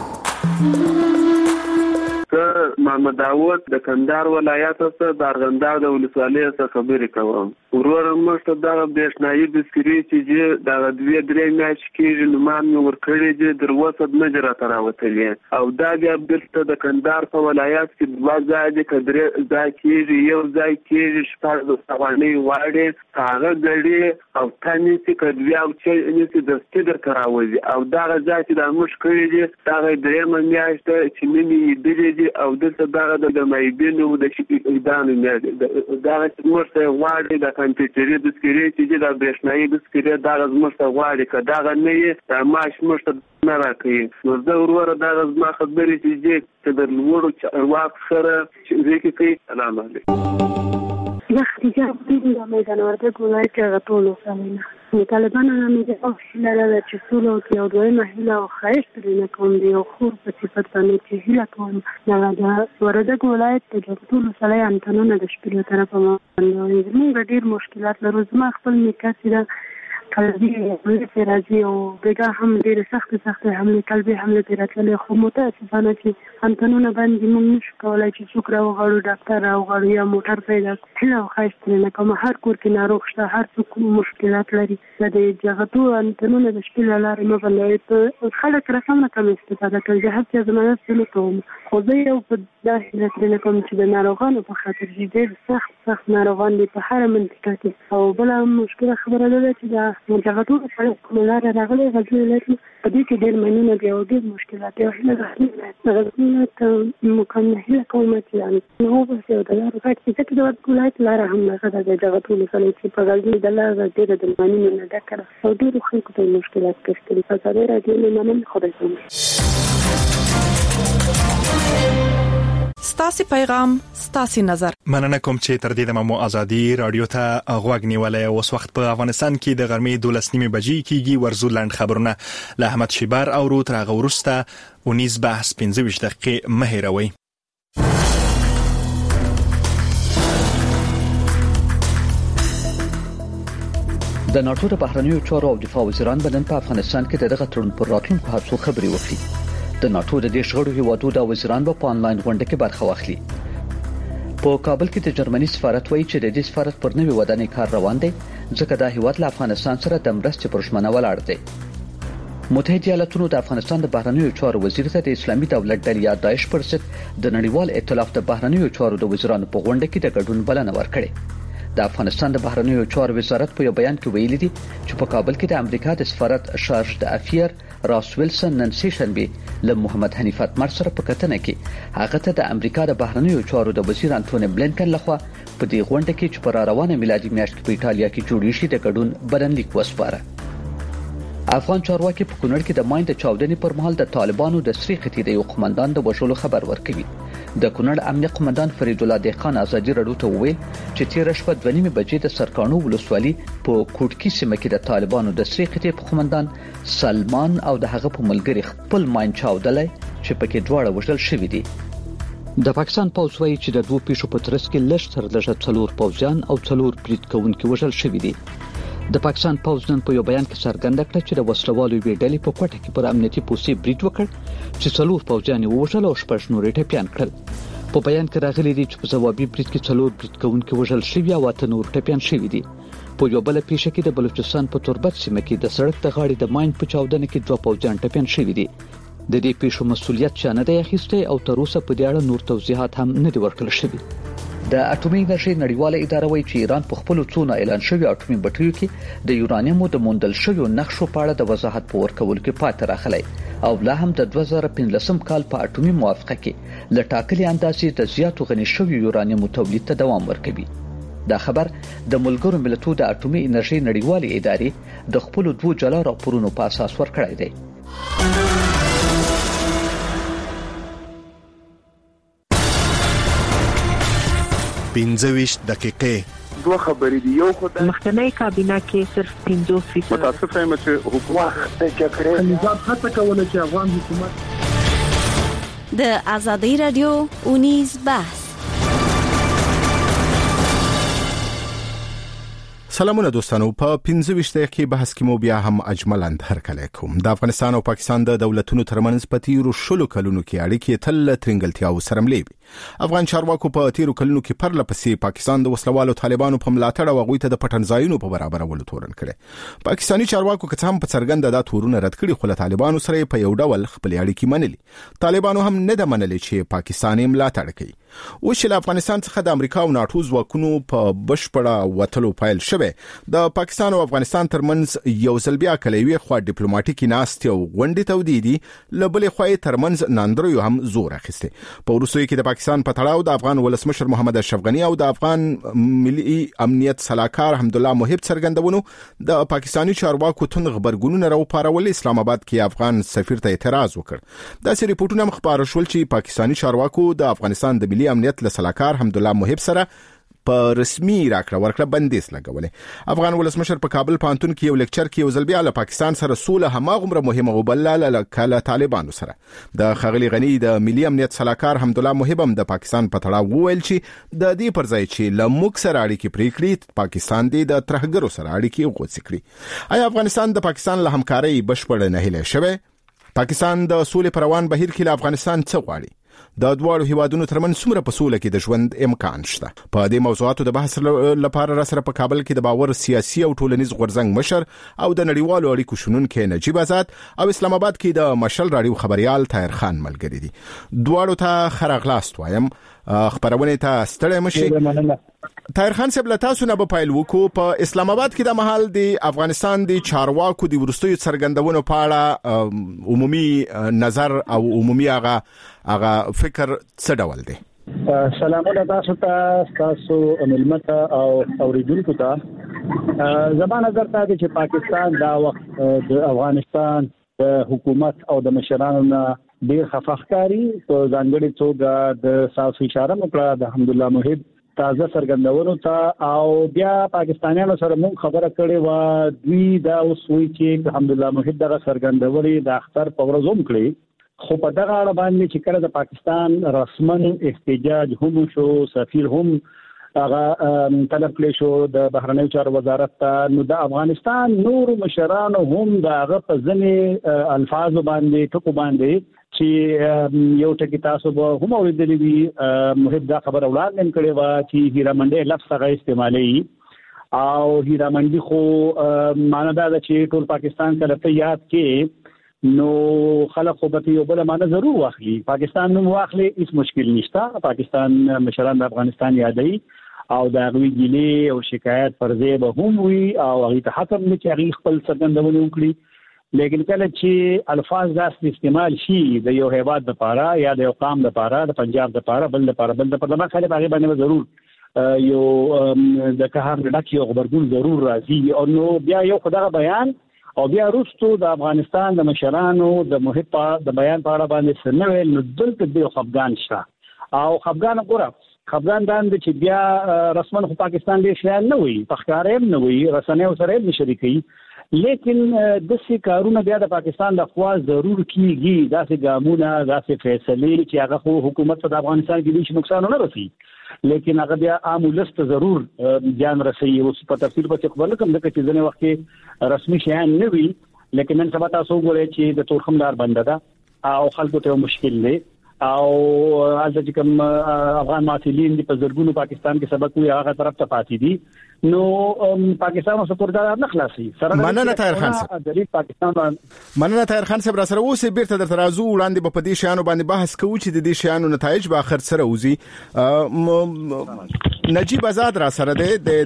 محمد داوود د کندهار ولایت څخه د ارغنداب د ولسوالۍ څخه خبرې کوم. ورور موږ ته دا برېښنایي بسکري چې دا 2-3 میاشتې کېږي نو ما مې ورکړې دي در اوسه نه دي راته راوتلې او دا بیا بېرته د کندهار په ولایت کې 2 ځای دي که 3 ځای کېږي. یو ځای کېږي 14 افغانۍ واړې هغه ګړې او تا نیسي که 2 او 3 نیسي دستي درته راوځي او دغه ځای چې دا موږ کړي دي دغه 3مه میاشت ده چې نه مې لیدلې دي او دلته دغه د مایبینو د شپېدانو دغه چې موږ ته غواړي د کمپیوټري بسکري چې د برېښنایي بسکري دغه موږ ته غواړي که دغه نه یې دا معاش موږ ته نه راکوي. نو زه وروره دغه زما خبرې چې د لوړو چارواکو سره شریکې کوي. سلام علیکم. زه خدیجه عبدالله د میدان وردګ ولایت کې هغه ټولو سمینه طالبانو نه مې د هیله لرله چې سوله وکړي او دویمه هیله او ښایست ترېنه کوم د یو خور په صفت باندې چې هیله کوم دغه د وردګ ولایت د ټولو سړی انتنونه د شپې له طرفه باندې زموږ ډېر مشکلات لرو. زما خپل نیکه چې ده قلبي حملې پرې راځي او بېګا هم ډېرې سختې حملې قلبي حملې پرې راتللې خو متاسفانه چې انتنونه باندې موږ نشو کولی چې څوک راوغواړو ډاکټر راوغواړو یا موټر پیدا هیله او ښایست ترېنه کوم. هر کور کې ناروغ شته، هر څوک مشکلات لري. دا د جغتو انتنونه د شپې له لارې مه بندوئ. خلک رقم نه کم استفاده کوي. زه هر څه ضمانت نه کوم خو زه یو په دا هیله کوم چې د ناروغانو په خاطر ډېر سخت ناروغان دي په هر منطقه کې. او بل مشکله خبره ده چې دا منطقه ټول کومه لار راغلي غزنی ولایت په دې کې ډېر منونه دي او ډېر مشکلات دي. غزنی ته مکمل کوم چې نو به د لار غټ چې د ولایت لار هم نه ده دغه ټول چې په غزنی د لار ډېر د منونه نه ده کړه او ډېر خلکو ته مشکلات کړي. په ځای راځي نه من خدای ستاسو پیغام ستاسو نظر. مننه کوم چې تر دې د مو ازادي رادیو ته غوږ نیولای. اوس وخت په افغانستان کې د غرمې 12:30 بجې کېږي. ورزو لاند خبرونه له احمد شیبر او رو تر غورسته 19 بحث 15 دقیقې مهیروي. د ناتو د بهرنیو چارو او دفاع وزیران بلن په افغانستان کې دغه تړون پر راتلونکو هڅو خبري وکړي. د ناتو د دې شغړو هیوادو د وزیران په آنلاین غونډه کې برخه واخلي. په کابل کې د جرمني سفارت وایي چې د دې سفارت پر نوې ودانۍ کار روان دی ځکه دا هیواد له افغانستان سره د مرستې پر ژمنه ولاړ دی. متحده ایالاتونو د افغانستان د بهرنیو چارو وزیر ته د اسلامي دولت ډلې یا داعش پر ضد د نړیوال ائتلاف د بهرنیو چارو د وزیرانو په غونډه کې د ګډون بلنه ورکړه. د افغانستان د بهرنیو چارو وزارت په یو بیان کې ویلي دي چې په کابل کې د امریکا د سفارت شارج د افیر راس ویلسن نن سیشنبه له محمد حنیف اتمر سره په کتنه کې هغه ته د امریکا د بهرنیو چارو د وزیر انټونی بلینکن لخوا په دې غونډه کې چې پر روانه میلادي میاشت کې په ایټالیا کې جوړ شي د ګډون بلنلیک وسپاره. افغان چارواکي په کونړ کې د ماین د چاودنې پر مهال د طالبانو د سری خطي د یو قومندان د وژلو خبر ورکوي. د کونړ امنیه قومندان فرید الله دهقان ازادي رادیو ته وویل چې تیر شپه 2:30 بجې د سرکانو ولسوالي په کوټکی سیمه کې د طالبانو د سری خطي قومندان سلمان او د هغه په ملګری خپل ماین چاودلای چې پکې دواړه وژل شوی دي. د پاکستان پوځ وایي چې د دوه پیښو په ترڅ کې لږ تر لږه 4 پوځیان او 4 برید کوونکي وژل شوی دي. د پاکستان پوځ نن په یو بیان کې څرګنده کړه چې د وسلوالو ویډلې په کوټه کې پر امنیتي پوسټ برید وکړ چې 4 پوځیان وژل او 6 نور ټپيان کړل. په بیان کې راغلي دي چې په ځوابي برید کې 4 برید کوونکي وژل شوي او 8 نور ټپيان شوي دي. په یو بل پیښه کې د بلوچستان په تربت سیمه کې د سړک د غاړې د ماین په چاودنه کې 2 پوځیان ټپيان شوي دي. د دې پیښو مسؤلیت چا نه دی اخیستی او تر اوسه په دې اړه نور توضیحات هم نه دي ورکړل شوي. د اټومي انرژي نړیواله اداره وایي چې ایران په خپل څونه اعلان شوی اټومي بټریو کې د یورانیمو د موندل شویو نقشو په اړه د وضاحت په ورکولو کې پاتې راغلی او لا هم د 2015 کال په اټومي موافقه کې ل ټاکلي اندازې د زیاتو غني شویو یورانیمو تولید ته دوام ورکوي. دا خبر د ملګرو ملتونو د اټومي انرژي نړیواله ادارې د خپل 2 جلا راپورونو په اساس ورکړی دی. 15 دقیقې دوه خبرې دي. یو خدای مخکنی کابینه کې صرف 50% متاسفه یم چې حکومت د جګړې نظام هڅه کوله چې افغان حکومت د آزادی رادیو 19 بحث. سلامونه دوستانو، په 15 دقیقې بحث کې مو بیا هم اجملاً هرکلی کوم. د افغانستان او پاکستان د دولتونو ترمنځ په تیرو 16 کلونو کې اړیکې تل ترنګلتیاو سره ملي وي. افغان چارواکو په تیرو کلونو کې پرله پسې پاکستان د وسلوالو طالبانو په ملاتړ او غوي ته د پټنځایونو په برابرولو تورن کړي. پاکستاني چارواکو که هم په څرګنده دا تورونه رد کړي، خو له طالبانو سره په یو ډول خپل اړیکې منلي. طالبانو هم نه د منلي چې پاکستان یې ملاتړ کوي. اوس چې افغانستان څخه د امریکا او ناتو ځواکونو په بشپړه وټلو پایل شوه، د پاکستان او افغانستان ترمنځ یو ځل بیا کلیوي خو ډیپلوماټیکي ناستې او غونډې تودیدي لبلې خوای ترمنځ ناندرو هم زور اخیسته. په وروستیو کې د پاکستان په تړاو د افغان ولسمشر محمد اشرف غنی او د افغان ملي امنیت صلاحکار حمدالله محب څرګندونو د پاکستاني چارواکو تون خبرګونونه راوپارول. اسلام آباد کې افغان سفیر ته اعتراض وکړ. دا سری ریپورتونه مخبار شول چې پاکستاني چارواکو د افغانستان د ملي امنیت له صلاحکار حمدالله محب سره په رسمي راکړه ورکړه بندیز لګولې. افغان ولسمشر په کابل پانتون کې یو لیکچر کې یو ځل بیا له پاکستان سره سوله هماغومره مهمه وبلله لکه طالبانو سره. د خغلی غنی د ملي امنیت صلاحکار حمدالله محب هم د پاکستان په تړاو وویل چې د دې پر ځای چې له موږ سره اړیکې پرې کړي، پاکستان دې د ترهګرو سره اړیکې وغوڅ کړي. آیا افغانستان د پاکستان له همکارۍ بشپړ نه هیله شوی؟ پاکستان د سولې پروان بهیر کې له افغانستان څه غواړي؟ د دواړو هیوادونو ترمنځ څومره په سوله کې د ژوند امکان شته. په دې موضوعاتو د بحث لپاره را سره په کابل کې د باور سیاسي او ټولنیز غورځنګ مشر او د نړیوالو اړیکو شنونکي نجیب آزاد او اسلام آباد کې د مشل رادیو خبريال طاهر خان ملګری دي. دواړو ته خراغلاست وایم. خبرونه ته ستړی مشي. طاهر خان صاحب له تاسو نه په پیل وکړو. په اسلام آباد کې د محل د افغانستان د چارواکو د ورستیو څرګندونو په اړه عمومي نظر او عمومي هغه فکر څه ډول دی؟ سلامونه تاسو ملمت او اوریدونکو ته. زما نظر ته چې پاکستان دا وخت د افغانستان د حکومت او د مشرانو نه ډیر خفقاري په ځانګړي توګه د ساس اشاره وکړه د حمدالله محب تازه څرګندونو ته او بیا پاکستانیانو سره مونږ خبره کړې و دوی دا وسوي چې الحمدلله محب دغه څرګندونې د اختر په ورځ هم کړې خو په دغه اړه باندې چې کله د پاکستان رسمن احتجاج هم شو سفیر هم هغه طلب کړی شو د بهرنیو چارو وزارت ته نو د افغانستان نور مشرانو هم دغه په ځنې الفاظ باندې ټکو باندې چې یو ټکی تاسو به هم اوریدلی وي محب دا خبر وړاندې کړې و چې هیرامنډي لفظ هغه استعمالي او هیرامنډي خو معنی دا چې ټول پاکستان کله ته یاد کې نو خلک خو به یو بل معنی ضرور واخلي پاکستان نوم واخلي هیڅ مشکل نشته پاکستان مشران د افغانستان یادوي او دا غوي ګيلي او شکایت پر ځای به هم وي او هغه ته حکم نه چې هغه خپل څرګندونه وکړي لیکن کله چې الفاظ داس استعمال شي د یو هیواد لپاره یا د یو قام لپاره د پنجاب لپاره بل لپاره ما خاله هغه باندې ضرور یو د کهار ډک یو خبرګون ضرور راځي او نو بیا یو خدای بیان او بیا وروسته د افغانستان د مشرانو د محب د بیان په اړه باندې سنوي نو دلته د خفګان شته او خفګان باندې چې بیا رسمن خو پاکستان دې شیان نه وي تخکارې نه وي رسنیو سره نه شریکي لیکن د څه کارونه بیا د پاکستان د خوا ضرور کیږي داسې ګامونه داسې فیصله چې هغه خو حکومت د افغانستان کې هیڅ نقصان نه رسي لیکن هغه بیا عام ولست ضرور جان رسي او په تفصیل په خبرو کوم د چې ځنه وخت رسمي شیان نه وي لیکن نن سبا تاسو ګورئ چې د تورخمدار بنده ده او خلکو ته مشکل دی او حالت چې کوم افغان ماسلین په زرګونو پاکستان کې سبق وي هغه طرف ته پاتې دي نو پاکستان او سپورټار نه خلاصي سره مننه طاهر خان صاحب د پاکستان مننه طاهر خان صاحب را سره اوسې بیرته در ترازو وړاندې په دې شیانو باندې بحث کوو چې د دې شیانو نتایج به اخر سره وځي. نجیب آزاد را سره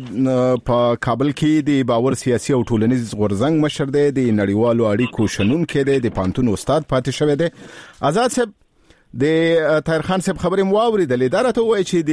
د په کابل کې د باور سیاسي او ټولنیز غورځنګ مشر دی د نړیوالو اړیکو شنونکي دی د پانتون استاد پاتې شوی دی. آزاد صاحب د طاهر خان صاحب خبرې مو اوریدلې دا راته وایي چې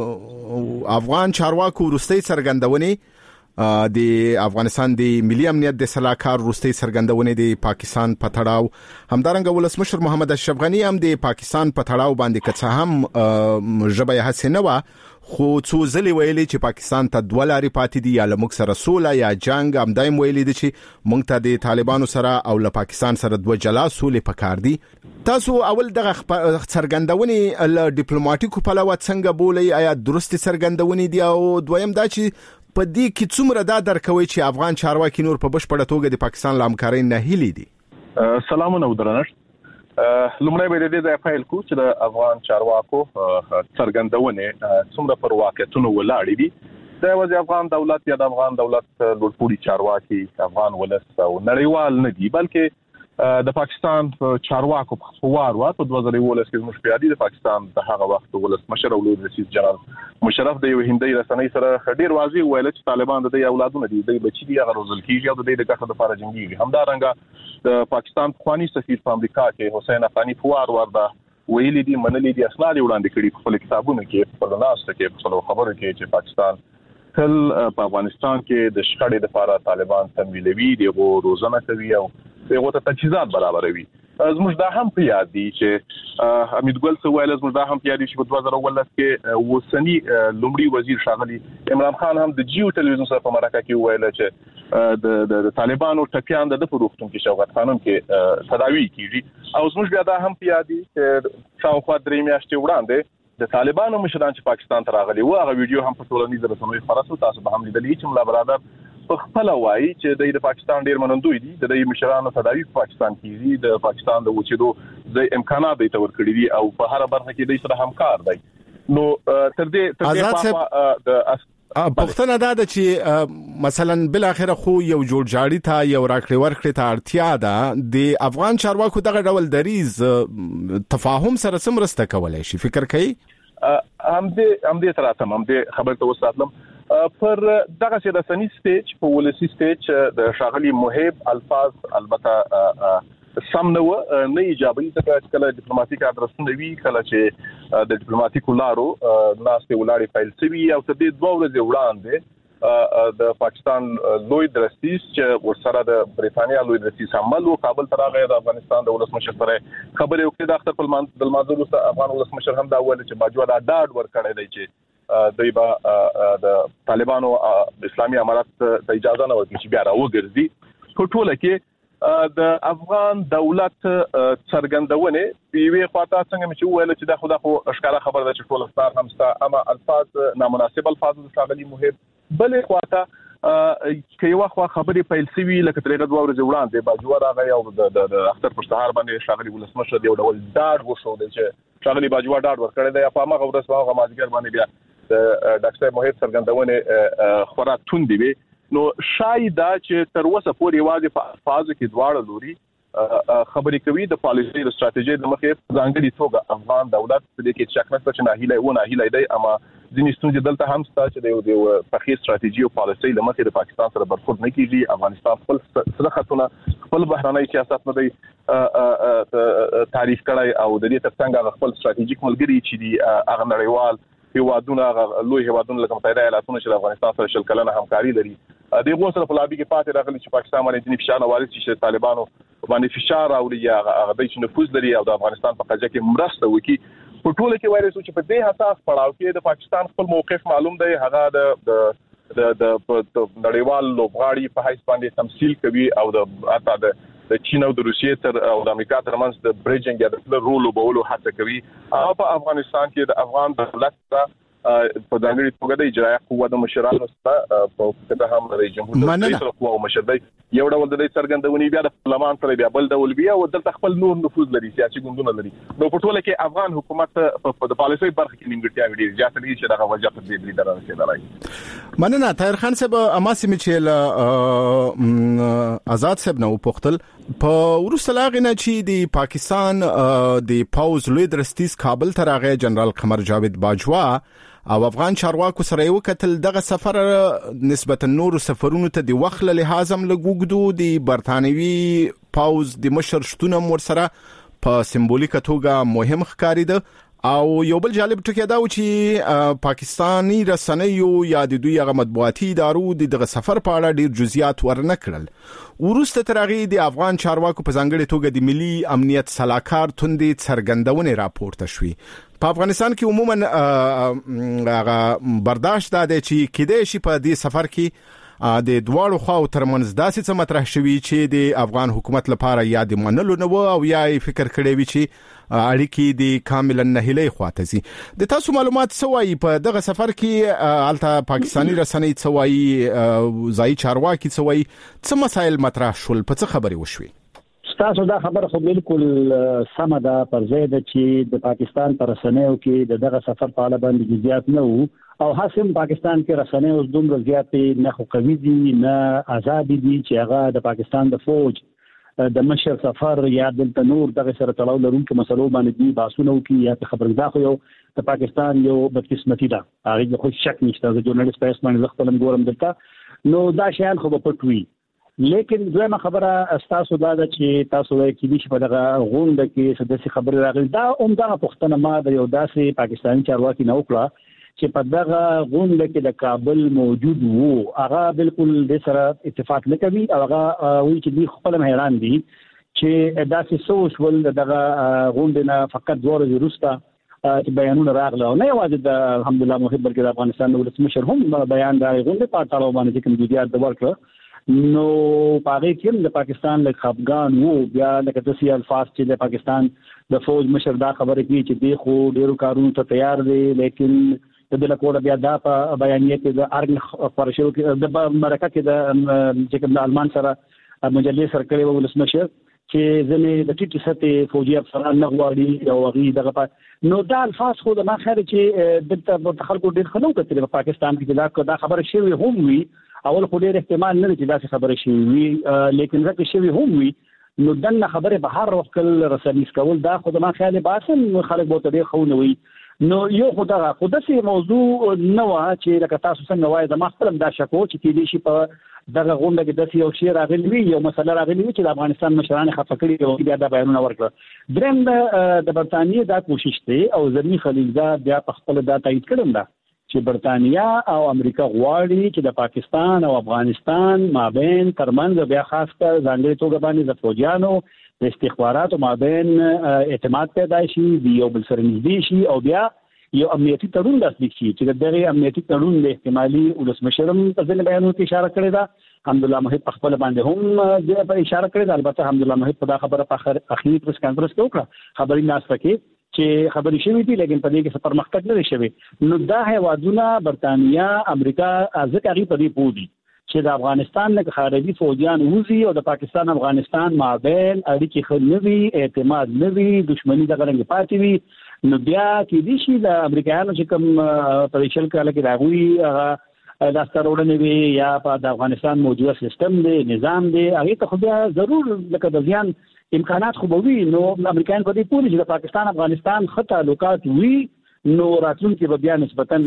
د افغان چارواکو ورستۍ څرګندونې د افغانستان د ملي امنیت د سلاکار ورستۍ څرګندونې د پاکستان په تړاو همدارنګه ولسمشر محمد اشرف غنی هم د پاکستان په تړاو باندې کڅ هم ژبه حسنه وا خو څو ځلې ویلي چې پاکستان ته دوه لارې پاتې دي یا له موږ سره سوله یا جنگ هم دایم ویلي دي چې موږ ته د طالبانو سره او له پاکستان سره دوه جلا سولې پکار دي. تاسو اول دغه څرګندونې له ډیپلوماټیکو پلوه څنګه بولئ آیا درست څرګندونې دي او دویم دا چې په دې کې څومره دا درکوي چې افغان چارواکي نور په بشپړه توګه د پاکستان له همکارۍ نه هیلي دي؟ سلامونه ودرنښت. لومړی به د دې فایل کو چې د افغان چارواکو څرګندونې څومره پر واقعیتونو ولاړې دي د وځي افغان دولت یا د افغان دولت لوړپوړي چارواکي افغان ولس او نړیوال نه دي بلکې د پاکستان چارواکو په خبر وا په 2019 کې زموږ پیادي د پاکستان د هغه وخت ولسمشر او لوی رئیس جنرال مشرف د یو هندي رسنۍ سره ډیر واضح ویل چې طالبان د اولادونه دي د بچي دي هغه روزل کیږي او د دې د ګټو لپاره جنگي همدارنګه د پاکستان خواني سفیر په امریکا کې حسین افغانی فوار ورده ویلي دي منلي دي اسناد وړاندې کړي په خپل کتابونو کې په لاسته کې په خبرو کې چې پاکستان تل په افغانستان کې د شخړې لپاره طالبان تمویلوي دي او روزنه کوي او دغه ته تجهیزات برابروي. زموږ دا هم په یاد دي چې حمید ګل څه ویل زموږ دا هم په یاد دي چې په 2019 کې وسنی لومړي وزیر شاغلي عمران خان هم د جیو ټلویزیون سره په مرکه کې ویل چې د طالبانو ټپيان د پروختون کې شوغت قانون کې تداوی کیږي او زموږ بیا دا هم په یاد دي چې شاوخوا درې میاشتې وړاندې د طالبانو مشران چې پاکستان ته راغلي و هغه ویډیو هم په ټولنیزو رسنیو خپاره شو تاسو به هم لیدلې چې ملا برادر په خپل وایي چې د پاکستان ډیر منندوی دي د مشرانو تداوی په پاکستان کې دي د پاکستان د وچېدو د امکانات د تور کړی دي او په هر برخه کې د سره همکار دی. نو تر دې د پښتنه دا چې مثلا بل اخره خو یو جوړ جاړی ته یو راکړې ورکړې ته اړتیا ده د افغان چارواکو دغه ډول دریز تفاهم سره سمرسته کولای شي فکر کوي هم دې تراتم هم دې خبر ته وساتلم پر دغه چې رسنی سټیج په ولسی سټیج د شاغلی محب الفاظ البته سم نو نه ایجابي ځکه چې کله ډیپلوماټیک ادرسونه وی کله چې د ډیپلوماټیکو لارو ناسته ولاړې فایل سوي او تر دې دوه ورځې وړاندې د پاکستان لوی درستیس چې ورسره د بریټانیا لوی درستیس عمل او کابل ته راغی د افغانستان د ولسمشر سره خبرې وکړه د اختر په منځ د افغان ولسمشر هم دا ویل چې باجوړ ډاډ ورکړی دی چې دوی به د طالبانو اسلامي امارات ته اجازه نه ورکړي چې بیا راوګرځي په ټوله کې د افغان دولت څرګندونه پیوي خواته څنګه چې ویل چې دا خو اشکاره خبر ده چې ټول ستار همستا اما الفاظ نامناسب الفاظ د شاغلي محب بل خواته کې یو خوا خبرې پیل سوي لکه ترغه دوه ورځې وړاندې باجوړ راغی او د اختر پر سهار باندې شاغلي ولسمشر دی ډول ډاډ وشو چې شاغلي باجوړ ډاډ ورکړی دی په هغه ورځ هغه ماځګر باندې بیا ډاکټر محب څرګندونه خورا توندې وي. نو شاید دا چې تر اوسه پورې واځي په الفاظو کې دواړه لوري خبرې کوي د پالیسي د ستراتیژي د مخې ځانګړي توګه افغان دولت په دې کې شک نشته چې نه هیله دی اما ځینې ستونزې دلته هم شته چې د پخې ستراتیژي او پالیسي د مخې د پاکستان سره برخورد نه کیږي. افغانستان خپل سرحدونه خپل بهرنۍ سیاست نه دی تعریف کړی او د دې ترڅنګ خپل ستراتیژیک ملګری چې دی هغه نړیوال هیوادونه لوی هیوادونه لکه متحده ایالاتونه چې د افغانستان سره شل کلنه همکاري لري دغه سره په لابي کې پاتې راغلي چې پاکستان باندې فشار وارد شي چې طالبانو باندې فشار او هغه د نفوذ لري او د افغانستان په قضیه کې مرسته وکړي. په ټوله کې وایي چې په دې حساس پړاو کې د پاکستان خپل موقف معلوم دی هغه د نړیوال لوبغاړي په حیث باندې تمثيل کوي او د چین او د روسیې تر او د امریکا ترمنځ د بریجینګ یا د رول وبولو هڅه کوي او په افغانستان کې د افغان دولت په ځانګړي توګه د اجرایه قوه د مشرانو سره په کده هم د جمهوریت رئیس قوه او مشر دی یو ډول د څرګندونې بیا د پارلمان سره بیا بل ډول بیا او دلته خپل نور نفوذ لري سیاسي ګوندونه لري. نو په ټوله کې افغان حکومت په د پالیسي برخه کې نیمګړتیا وړي ځکه چې دغه وجه په دې لري درنه مننه. طاهر خان صاحب اماسي میچل آزاد صاحب نو پختل په ورسته لاغنه چې د پاکستان د پاوز لوی درستیس کابل ته راغی جنرال قمر جاوید باجوا او افغان چارواکو سره یو کتل دغه سفر نسبت نور سفرونو ته د وخت له لحاظ هم لګوګدو د برتانوي پاوز د مشر شتونه مور سره په سمبولیکه توګه مهم ښکاریده او یو بل جالب ټکی دا و چې پاکستانی رسنیو یا د دوی هغه مطبوعاتي ادارو دغه سفر په اړه ډیر جزئیات ورنه کړل. ورسته ترغی د افغان چارواکو په ځانګړي توګه د ملي امنیت صلاحکار توندې څرګندونه راپورته شوې. په افغانستان کې عموما هغه برداشت ده چې کېدای شي په دې سفر کې د دوړو خواو ترمنځ داسې څه مطرح شوی چې د افغان حکومت لپاره یا د منلو نه و او یا فکر کړی وي چې اړیکې د کاملا نهیلې خواته زی. د تاسو معلومات سوای په دغه سفر کې الته پاکستانی رسنۍ سوای ځای چارواکي سوای څه مسایل مطرح شول په څه خبرې وشوي؟ تاسو دا خبره خو بالکل سم ده پر ځای ده چې د پاکستان پر رسنیو کې دغه سفر په اړه باندې جزئیات نه وو او حاسم پاکستان کې رسنیو دومره زیات نه خو قوي دي نه آزاد دي چې هغه د پاکستان د فوج د مشر سفر یا د نور دغه سره تړاو لرونکو مسلو باندې دي باسونو کې یا خبرګدا خو یو د پاکستان یو بدقسمتي ده هغه خو شک نشته د ژورنالیست په اسمان ځخپلم ګورم دلته نو دا شیان خو په پټوي. لیکن دویمه خبره استاسو دا چې تاسو وایي چې په دغه غونډه کې څه خبرې راغلي دا عمده پښتنه ما د یو داسې پاکستاني چارواکي نه وکړه چې په دغه غونډه کې د کابل موجود وو هغه بالکل د سره اتفاق نه کوي او هغه وایي چې دوی خپل حیران دي چې داسې سوشل دغه غونډه نه فقط دوه ورځې وروسته چې بیانونه راغله او نه یوازې د الحمدلله محب بلکې د افغانستان د ولسمشر هم بیان دا غونډه په اړه باندې کوم جديات د ورکړه نو پاره کې د پاکستان له خپګان وو بیا لکه تاسو الفاظ چې د پاکستان د فوج مشر دا خبره کوي چې دی خو ډیرو کارونو ته تیار دی لیکن د بل کوړه بیا دا په بیانیه کې د ارګ خبرشو کې د مرکه کې د چې کوم د المان سره مجلې سره کړي ولسمشر چې ځنې د ټیټ سطح فوجي افسران نه غواړي او هغه دغه نو دا الفاظ خو د ما خیر چې د خلکو ډېر خلک کتل په پاکستان کې دا خبره شوی هم وي اول خو ډېر احتمال نه چې دا خبره شوی وي لیکن راته شوی هم وي نو دنه خبره به هر وخت رسنیز کول دا خو د ما خیال باسم خلک به ډېر خو نه وي نو یو خدای خو داسې موضوع نه و چې لکه تاسو څنګه وایي د ما خپل دا شکو چې کې دي شي په دغه غونډه کې داسې یو شی راغلی وي یو مسله راغلی وي چې د افغانستان مشران خفه کړي او بیا د بیانونه ورکړه دریم د برتانیې دا کوشش دی او زمي خلیلزاد بیا په خپل دا تایید کړم دا چې برتانیا او امریکا غواړي چې د پاکستان او افغانستان مابین ترمنځ بیا خاص کر ځانګړي توګه باندې د فوجیانو د استخباراتو مابین اعتماد پیدا شي دی یو بل سره نږدې شي او بیا یو امنیتي تړون لاسلیک شي چې دغه امنیتي تړون د احتمالي ولسمشرم په ځل بیانونو کې اشاره کړې ده حمدالله محب په خپل باندې هم په اشاره کړې ده البته حمدالله محب په دا خبره په اخیری پریس کانفرنس کې وکړه خبري ناس پکې چې خبرې شوې دي لیکن په دې کې څه پرمختګ نه شوی نو دا هیوادونه برتانیا امریکا ځکه غي په دې پودي چې د افغانستان نه خارجي فوجیان وزي او د پاکستان افغانستان مابین اړیکې خنوي اعتماد نوي دښمنی د غرنګ پاتې وي نو بیا کې دي چې د امریکایانو چې کوم پریشل کاله کې راغوي د سترولنې وي یا په د افغانستان موجوده سیستم دی نظام دی هغه ته خو بیا ضرور لکه د ځان امکانات خو به وي نو امریکایان په دې پوری چې د پاکستان افغانستان خط تعلقات وي نو راتلونکي به بیا نسبتا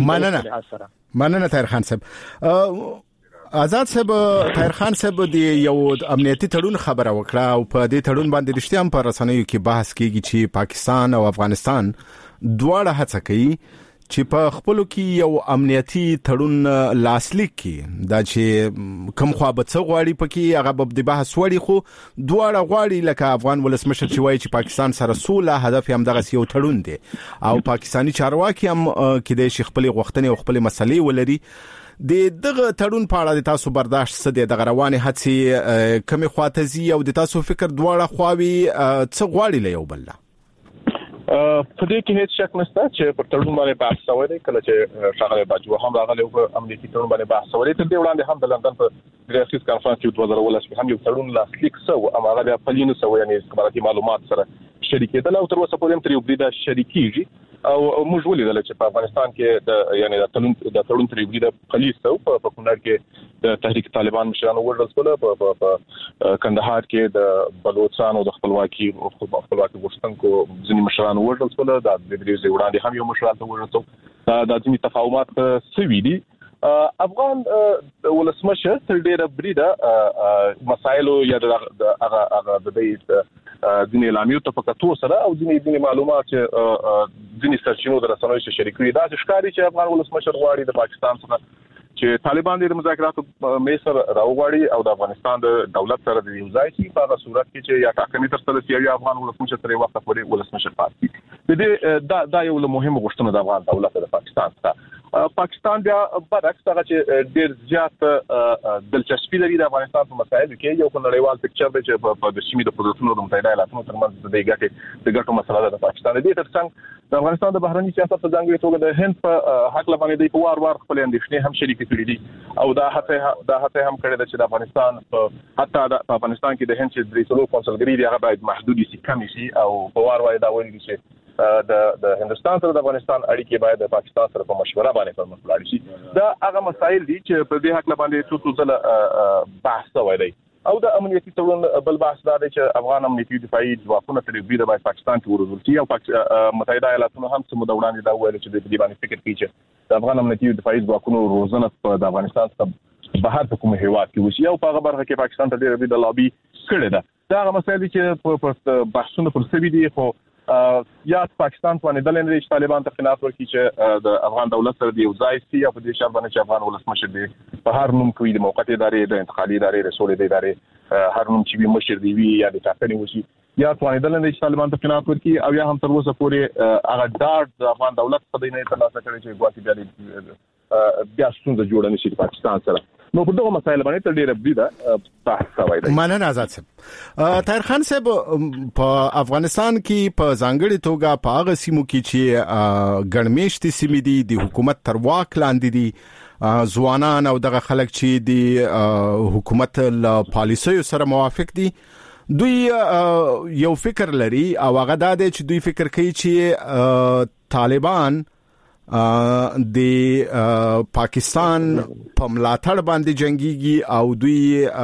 مننه طاهر خان صاحب آزاد صاحب طاهر خان صاحب د یو امنیتي تړون خبره وکړه او په دې تړون باندې رښتیا هم په رسنیو کې بحث کیږي چې پاکستان او افغانستان دواړه هڅه کوي چې په خپلو کې یو امنیتي تړون لاسلیک کړي دا چې کوم خوا به څه غواړي پکې هغه به د بحث وړي خو دواړه غواړي لکه افغان ولسمشر چې وایي چې پاکستان سره سوله هدف هم دغه یو تړون دی او پاکستانی چارواکي هم کې د خپل غوښتنې او خپل مسلې ولري دغه تړون په اړه د تاسو برداشت څه دی د رواني هڅې کمی خواتزي او د تاسو فکر دواړه خواوي څه غواړي له یو بل په دې کې هیڅ شک نشته چې پر تړون باندې بحث شوی دی کله چې ښاغلی باجوه هم راغلی او امنیتي تړون باندې بحث شوی تر دې وړاندې هم د لندن په ریاست کانفرنس کې 2018 کې هم یو تړون لاسلیک شو او هغه د پلینو سو یعنی استخباراتي معلومات سره شریکېدل او تر اوسه پورې هم تر یو بریده شریکيږي او موږ ولیدل چې په افغانستان کې د یعنی د تړون تر یو بریده خلیص او په کونړ کې د تحریک طالبان مشرانو ورډل سره په کندهار کې د بلوچستان او د خپلواکي غوښتونکو ځینې مشرانو ورډل سره د دې وړاندې هم یو مشران ته ورته دا ځینې تفاهمات سوي دي افغان ولسمشر تر ډیره بریده مسایل یا د هغه د دې ځینې اعلامیو ته فقط سره او ځینې معلومات چې ځینې سرچینو د رسنیو شریک کړي دا ښکاري چې افغان ولسمشر غواړي د پاکستان سره چې طالبان د مذاکراتو میسر راوغواړي او د افغانستان د دولت سره د یو ځای کې په هغه صورت کې چې یا ټاکنې تر سره سي افغان ولسمشر تر وخت پورې ولسمشر پاتې دي دا یو له مهمه غوښتنه د افغان دولت د پاکستان څخه پاکستان بیا برعکس هغه چې ډېر زیات دلچسپي لري د افغانستان په مسایلو کې یو نړیوال پکچر دی چې په د سیمې د قدرتونو د متحده ایالاتو ترمنځ د ګټو مسله ده د پاکستان د ترڅنګ د افغانستان د بهرنی سیاست په ځانګړي توګه د هند په حق لبانې د وار خپل اندېښنې هم شریک کړي دي او دا هڅه هم کړې ده چې د افغانستان حتی د افغانستان کې د هند چې د ریسلو کونسلګری دی هغه باید محدود شي کم شي او په وار دا وایي چې د هندستان سره د افغانستان اړیکې باید د پاکستان سره په مشوره باندې پر مخ لاړ شي دا هغه مسایل دي چې په دې حق باندې څو ځله بحث شوی دی او د امنیتي تړون بل بحث دا دی چې افغان امنیتي دفاعي ځواکونه تر دې باید پاکستان کې ورزول شي او متحده ایالاتونو هم څه مده وړاندې دا ویل چې د دې باندې فکر کوي چې د افغان امنیتي دفاعي ځواکونو روزنه په افغانستان څخه بهر په کوم هیواد کې وشي او په هغه برخه کې پاکستان ته ډېر د لابي کړی ده دا هغه مسایل چې په بحثونو پر سوي دي خو یا پاکستان باندې د لنډ ریش طالبان ته خلاف ورکړي چې د افغان دولت سره د یو ځای سي او په دې شرط باندې چې افغان ولسمشر دی په هر نوم کوي د موقت ادارې د انتقالي ادارې رسول ادارې هر نوم چې مشر دی وي یا د ټاکنې وشي یا باندې د لنډ ریش طالبان ته خلاف ورکړي او یا هم تر اوسه پورې هغه د افغان دولت په دې نه ترلاسه کړی چې ګواکې بیا ستونزه جوړه نشي پاکستان سره نو په دغه مسایل باندې تر ډیره بریده بحث شوی دی. مننه آزاد صاحب. طاهر خان صاحب په افغانستان کې په ځانګړي توګه په هغه سیمو کې چې ګڼمېشتي سیمې دي د حکومت تر واک لاندې دي ځوانان او دغه خلک چې د حکومت له پالیسیو سره موافق دي دوی یو فکر لري او هغه دا دی چې دوی فکر کوي چې طالبان د پاکستان په ملاتړ باندې جنگيږي او دوی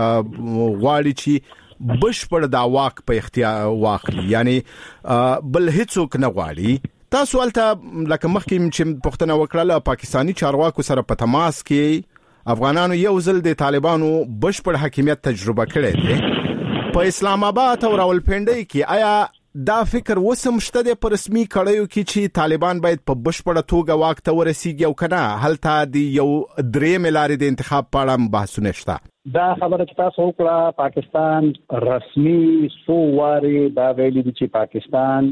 غواړي چې بشپړ دا واک په اختیار واخلي، یعنی بل هیڅوک نه غواړي. تاسو ولته لکه مخکې چې پښتنه وکړه پاکستانی چارواکو سره په تماس کې افغانانو یو ځل د طالبانو بشپړ حاکمیت تجربه کړې ده په اسلام آباد او راولپنډي کې. آیا دا فکر وسم شته د رسمي کړیو کې چې طالبان باید په بشپړه توګه واک ته ورسیږي او کنه هلته د یو درې ملاري د انتخاب په اړه بحثونه شته؟ دا خبره چې تاسو وکړه پاکستان رسمي سو واري دا ویلي دي چې پاکستان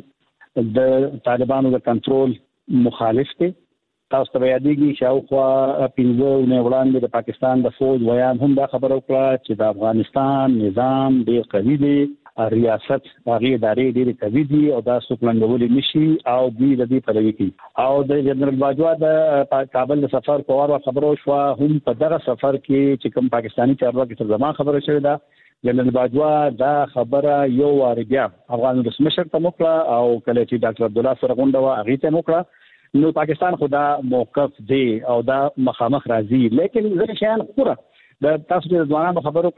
د طالبانو د کنټرول مخالف دی. تاسو ته یادېږي شاوخوا 15 نه وړاندې د پاکستان د فوج ویان هم دا خبره وکړه چې د افغانستان نظام ډېر قوي دی، ریاست هغه ادارې ډېر قوي دي او دا څوک لنډول نشي او دوی د دې پلوي کوي. او د جنرال باجوا د کابل د سفر په واره خبرو شو هم په دغه سفر کې چې کوم پاکستانی چارواکي تر زما خبره شوې ده جنرال باجوا دا خبره یو وار بیا افغان رسمشر ته موکړه او کله چې ډاکټر عبد الله سره غونډه وا هغه ته موکړه. نو پاکستان خدا موقف دی او دا مخامخ راځي، لیکن ځکه شیان خبره د تاسو د ځوانانو خبرو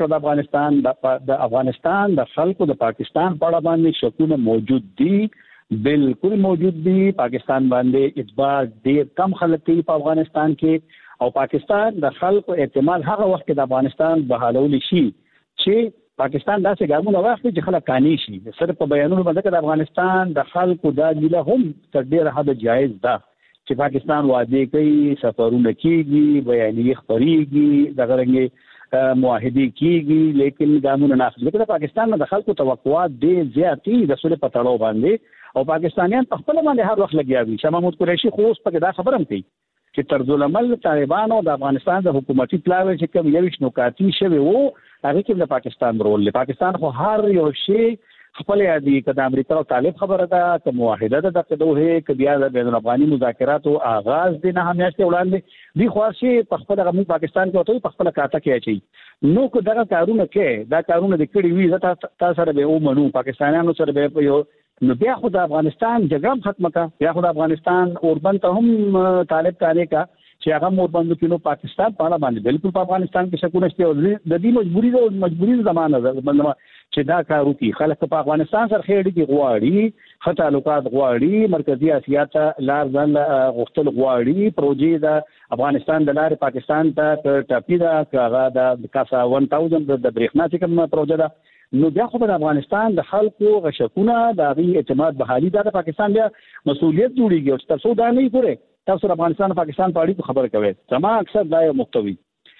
کړه د افغانستان د خلکو د پاکستان په اړه باندې شکونه موجود دي، بالکل موجود دي. پاکستان باندې اعتبار ډیر کم خلک دي په افغانستان کې او پاکستان د خلکو اعتماد هغه وخت د افغانستان بحالول شي چې پاکستان داسې ګامونه واخلي چې خلک قانع شي. صرف په بیانونو باندې د افغانستان د خلکو د ډیله هم تر ډیره حد جایز ده چې پاکستان وعده کوي، سفرونه کیږي، بیانیه خبريږي، دغه رنګ معاهده کیږي، لیکن ګامونه نه اخلي. د پاکستان د خلکو توقعات ډیر زیاتې د سولې په تړاو باندې او پاکستانیان په خپل باندې هر وخت لګیا دي. شاه محمود قریشي خو اوس په دا خبره هم کوي چې طرزالعمل طالبانو د افغانستان د حکومتي پلاوی چې کوم یو شنوکاتی شوی وو هغه کې د پاکستان رول دی. پاکستان خو هر یو شی خپل یادي کده امریکا او طالب خبره ده ته معاهده ده د دوه کې بیا د بین الافغاني مذاکرات او آغاز دي نه همیاشته وړاندې دی خواشي په خپل غو پاکستان کې وته په خپل کاته کې اچي. نو کو دغه کارونه کې دا کارونه د کړي وی تاسو سره به ومنو پاکستانیانو سره به یو نو بیا خو د افغانستان جګړه ختمه کا، بیا خو د افغانستان اوربند ته هم طالب کاری کا چې هغه اوربند کې نو پاکستان په اړه باندې بالکل په افغانستان کې شکونه شته او د دې مجبوري زمانه ده چې دا کار وکړي. خلک په افغانستان سره خېړي کې غواړي، ښه تعلقات غواړي، مرکزی اسیا ته لار ځان غوښتل غواړي، پروژې د افغانستان د لارې پاکستان ته ټاپي ده هغه د کاسا 1000 د برېښنا چې کوم پروژه ده. نو بیا خو د افغانستان د خلکو غشکونه د اعتماد بحالي د پاکستان بیا مسؤلیت جوړیږي او تاسو دا نه ګورئ. تاسو د افغانستان او پاکستان په اړه خبره کوي. زما اکثر دا یو محتوی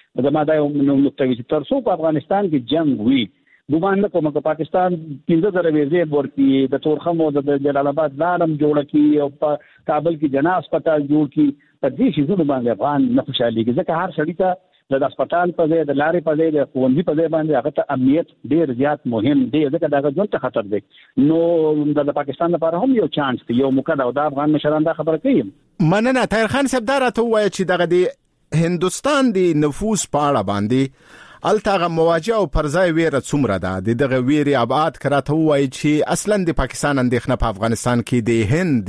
چې تر څو په افغانستان کې جنگ وي ګمان نه کوم چې پاکستان 15000 ویزې ورکړي، د تورخم او د جلال آباد لارم جوړ کړي او په کابل کې جنا هسپتال جوړ کړي. په دې شي زونه باندې افغان نه خوشاليږي ځکه هر سړی ته د هسپتال په ځای د لارې په ځای د خوندي په ځای باندې هغه ته امنیت ډیر زیات مهم دی ځکه دا ژوند ته خطر دی. نو د پاکستان لپاره هم یو چانس دی، یو موقع ده او د افغان مشران دا خبره کوي. مننه طاهر خان صاحب دا راته وایي چې دغه د هندستان د نفوذ په اړه باندې الته مواجهه او پرځای ویره څومره ده دغه ویره ابعاد کراته وایي چې اصلا د پاکستان اندېښنه په افغانستان کې د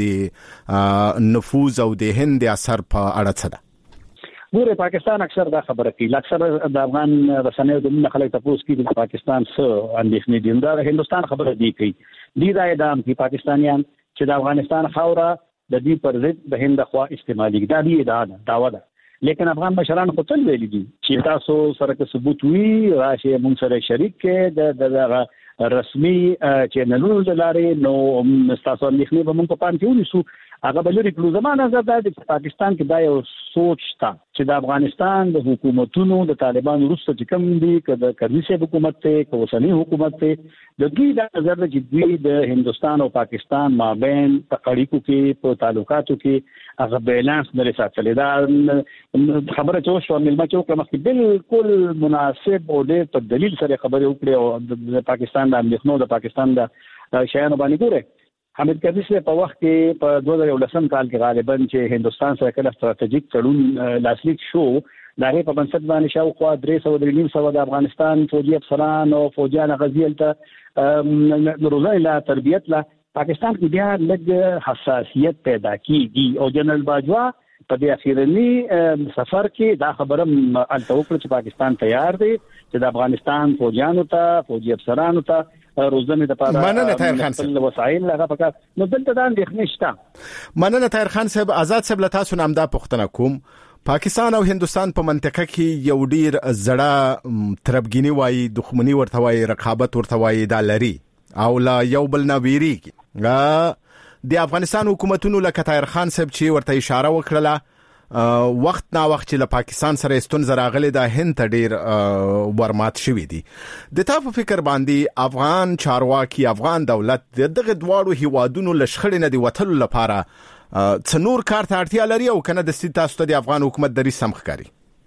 هند نفوذ او د هند اثر په اړه څه ده؟ ګوره پاکستان اکثر دا خبره کوي، اکثر د افغان رسنیو د منځ خلک تاسو کې د پاکستان څخه اندېښنې دي، دا هندستان خبره دی کوي. دی دا ادم کې پاکستانیان چې د افغانستان خاوره د دې پر ضد د هند خوا استعمالي دا دی داوا ده. لیکن افغان مشران خو تل ویلي دي چې تاسو سره ثبوت وي راشه مونږ سره شریک کې د رسمي چینلونو لارې نو تاسو اندېښنې به مونږ په پام کې ونیسو. هغه بلوري کلو زمانه زده د پاکستان کې دا یو سوچ تا چې د افغانستان د حکومتونو د طالبانو وروسته چې کوم دي کله کرنیسه حکومت ته کوسنی حکومت ته د دوی د نظر د جدي د هندستان او پاکستان مابین په اړیکو کې په تعلقاتو کې هغه بیلانس نه ساتل دا خبره چې شو ملما چې کومه کې بالکل مناسب او د په دلیل سره خبره وکړي او د پاکستان د اندېښنو د پاکستان د شایانو باندې ګوره حامد کرزي په وخت کې په 2019 کال کې غالبا چې هندستان سره کله ستراتیژیک تړون لاسلیک شو دغه په بنسټ باندې شاوخوا 300 د افغانستان فوجي افسران او فوجیان غزیل ته روزای لا تربیت لا پاکستان کې بیا لږ حساسیت پیدا کیږي او جنرال باجوا په دې اخیرنی سفر کې دا خبره التوکل چې پاکستان تیار دی چې د افغانستان فوجیانو ته فوجي افسرانو ته روزنه د پاره مننه طاهر خان صاحب وسایل لغه فقط نو دلته دا اندېښنه شته. مننه طاهر خان صاحب. آزاد صاحب له تاسو نام دا پوښتنه کوم، پاکستان او هندستان په منطقه کې یو ډیر زړه تربګینی وایي، دښمنی ورته وایي، رقابت ورته وایي دا لري او لا یو بل نه ویریږي. د افغانستان حکومتونو لکه طاهر خان صاحب چې ورته اشاره وکړه وخت نا وخت چې له پاکستان سره ستونزه راغلي دا هند ته ډیر ورمات شوی دي. د تاسو فکر باندې افغان چارواکي افغان دولت دغه دواړو هیوادونو لشخړې نه دی وټل لپاره څنور کار ته اړتیا لري او کنه د تاسو ته د افغان حکومت درې سم ښکاری؟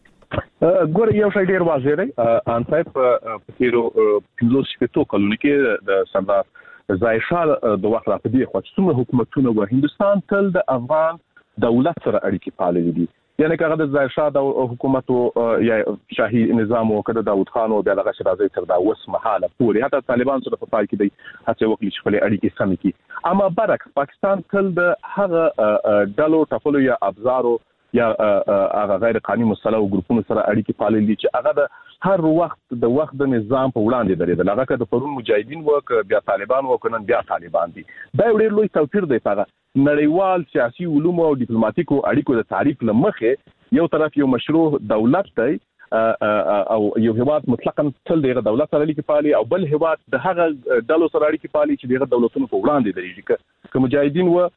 ګور یو شی ډیر واضح دی. ان صاحب په تیرو 15 کلونو کې د سردار ظاهر شاه د وخت راپدې خو څومره حکومتونه و هندستان تل د افغان دولت سره اړیکې پاللې دي. یعنی کله د ظاهر شاه د حکومت یا شاهي نظام او کده داوود خان او دغه شرازي تر دا اوس مهاله پورې حتی طالبان سره په پای کې دی هڅه وکړي چې خپل اړیکې سم کړي. اما برعکس پاکستان تل د هغه ډلو ټپلو یا ابزارو یا هغه غیر قانوني مسلو ګروپونو سره اړیکې پاللې چې هغه د هر وخت د نظام په وړاندې درېدل. هغه که د پرون مجاهدین وک بیا طالبان وک نن بیا طالبان دي. دا ډېر لوی توپیر دی. هغه نړیوال سیاسي علوم او ډیپلوماټیکو اړیکو د تعریف لمخه یو طرف یو مشروع دولت دی او یو هیواد مطلقاً تل دغه دولت سره اړیکې پالي او بل هیواد د هغه ډلو سره اړیکې پالي چې دغه دولتونو په وړاندې درېږي. که مجاهدین و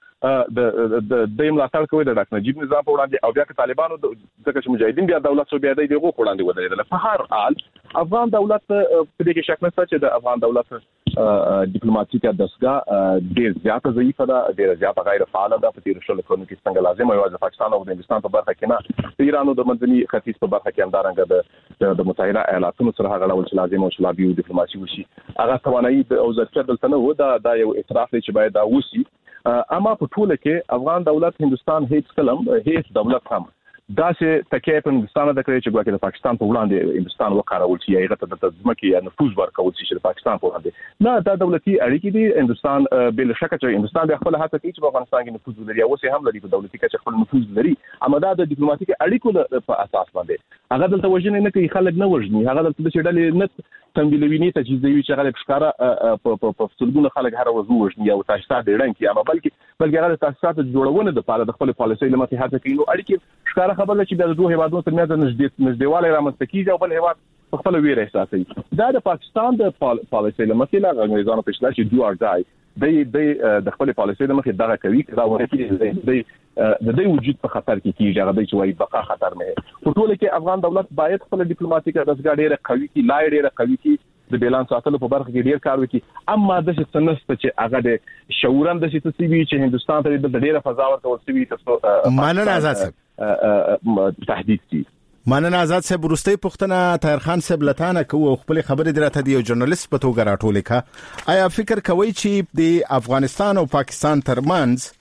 د ملاتړ کوي د ډاکټر نجیب نظام په وړاندې او بیا که طالبانو ځکه چې مجاهدین بیا دولت سو بیا دغه وړاندې ودرېدل. په هر حال افغان دولت په دې کې شک نشته چې د افغان دولت ډیپلوماټیکه دستګاه ډېر زیاته ضعیفه ده، ډېر زیاته غیر فعاله ده. په تیرو شلو کلونو کې څنګه لازم او د پاکستان او د هندستان په برخه کې نه، د ایران او د منځني ختیځ په برخه کې همدارنګه د متحده ایالاتونو سره هغه ډول چې لازم او شلابي ډیپلوماسي وشي هغه توانایي او ظرفیت دلته نه و. دا یو اعتراف دی چې باید دا وشي. اما په ټوله کې افغان دولت هندستان هیڅ دولت هم داسې تکیه په هندستان د کړی چې ګواکې د پاکستان په وړاندې هندستان وکړول چې هغه ته د ځمکې یا نفوذ ورکول شي چې د پاکستان په وړاندې نه. دا دولتي اړیکې دي. هندستان بل شک چې هندستان د خپل هڅه کوي چې په افغانستان کې نفوذ ولري او هم لري په دولتي کې خپل نفوذ لري. اما دا د ډیپلوماټیک اړیکو په اساس باندې هغه دلته وژنې نه کوي، خلک نه وژني، هغه دلته د شډلې نه تنبیلوي تجهیزوي چې هغه ښکارا په څلګونه خلک هر ورځ وژني او تاسیسات ډېرن کې. اما بلکې هغه تاسیسات جوړونه د پاره د خپل پالیسۍ لمخې هڅه کوي. نو اړیکې ښکارا خبره چې د دوه هیوادونو ترمنځ نږدېوالی رامنځته کیږي او بل هیواد په خپل ویره احساسوي. دا د پاکستان د پالیسۍ لمخې لا انګریزانو په شلا چې دوه ځای د خپل پالیسۍ لمخې دغه کوي دا ورته د دې وجود په خطر کې کیږي. هغه چې وایي بقا خطر نه. په ټوله کې افغان دولت باید خپل ډیپلوماټیک دستګاه ډېره قوي کړي، لا ډېره قوي کړي، د بیلانس ساتلو په برخه کې ډېر کار وکړي. اما د څه نسته چې هغه د شعورن د څه سیوی چې هندستان ته د ډېره فضا ورکول سوي تاسو مننه آزاد صاحب تهدید دي. مننه آزاد صاحب. ورستۍ پوښتنه طاهر خان صاحب لتانه کوو خپل خبرې دراته دی یو ژورنالیست په توګه راټولې کا. آیا فکر کوي چې د افغانستان او پاکستان ترمنځ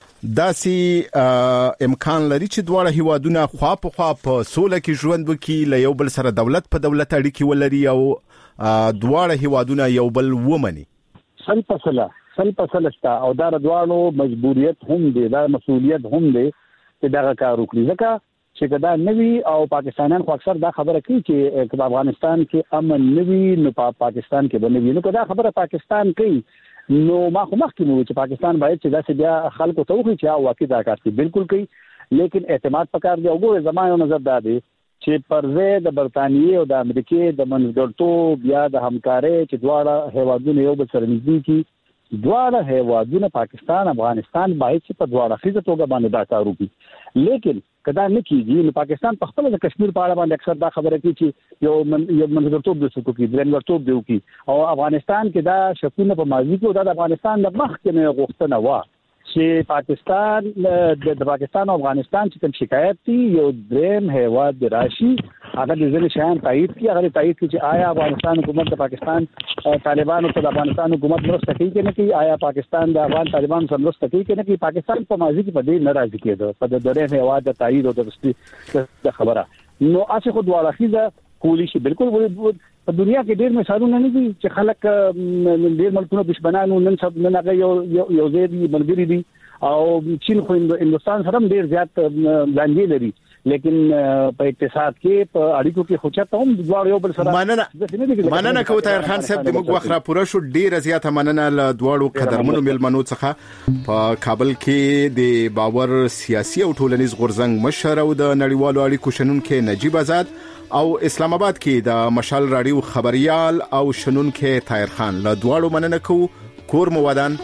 داسې امکان لري چې دواړه هیوادونه خوا په خوا په سوله کې ژوند وکړي، له یو بل سره دولت په دولت اړیکې ولري او دواړه هیوادونه یو بل ومني؟ سل فصله شته او دا دواړو مجبوریت هم دی، دا مسؤلیت هم دی چې دا کار وکړي. ځکه چې دا نوی او پاکستانیان خو اکثر دا خبره کوي چې په افغانستان کې امن نوی نو پاکستان کې به نوی. نو دا خبره پاکستان کوي نو ما خو مخکې مو چې پاکستان باید چې داسې بیا خلکو ته وخی چې واقعي دا کار کوي. بالکل کوي، لیکن اعتماد پکار دی. وګوره زمانه نظر دا دی چې پرځه د برتانیې او د امریکای د منځګړتوب یا د همکارۍ چې دواړه هیوادونه یو بل سره نږدې کی، دواړه هیوادونه پاکستان افغانستان باید چې په دواړه خیزه توګه باندې دا کار وکړي. لیکن کدا نه کیږي نو پاکستان په خپل د کشمیر په اړه باندې اکثر دا خبره کوي چې یو منځګړتوب د څوک کې درنګړتوب دی وکي او افغانستان کې دا شکونه په ماضي کې د افغانستان د مخ کې نه غوښتنه و چې پاکستان د پاکستان او افغانستان چې کوم شکایت دي یو دریم هیواد د راشي هغه د ځینې شیان تایید کړي. هغه تایید کړي چې آیا افغانستان حکومت د پاکستان طالبانو ته د افغانستان حکومت مرسته کوي کې نه کوي، آیا پاکستان د افغان طالبانو سره مرسته کوي کې نه کوي. پاکستان په ماضي کې په دې ناراضي کېده په د دریم هیواد د تایید او د خبره. نو اسه خو دواړه خيزه کولی شي بالکل په دنیا کې ډېر مثالونه نه دي چې خلک ډېر ملکونه دشمنانو نن هغه یو ځای دي ملګری دي او چین خو هندستان سره ډېر زیات ځانګړي لري لیکن په اقتصاد کې په اړیکو کې خوچته هم دواړو یو بل سره مننه کوم طاهر خان صاحب د موږ وخت را پوره شو ډیر زیاته مننه له دواړو قدرمنو ملمنو څخه په کابل کې د باور سیاسي او ټولنیز غورځنګ مشر او د نړیوالو اړیکو شنونکو نجیب آزاد او اسلام آباد کې د مشال رادیو خبريال او شنونکو طاهر خان له دواړو مننه کوم کور مو ودان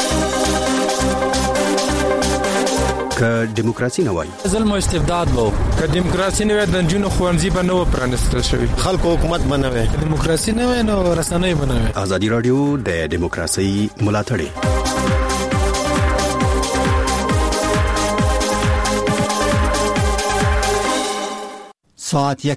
که دیموکراسي نه وای ظلم او استبداد وو که دیموکراسي نه وای د جنونو خوانزي به نو پرانستل شوی خلکو حکومت بنوي دیموکراسي نه وای نو رسنۍ بنوي ازادي رادیو د دیموکراسي ملاتړ ساعت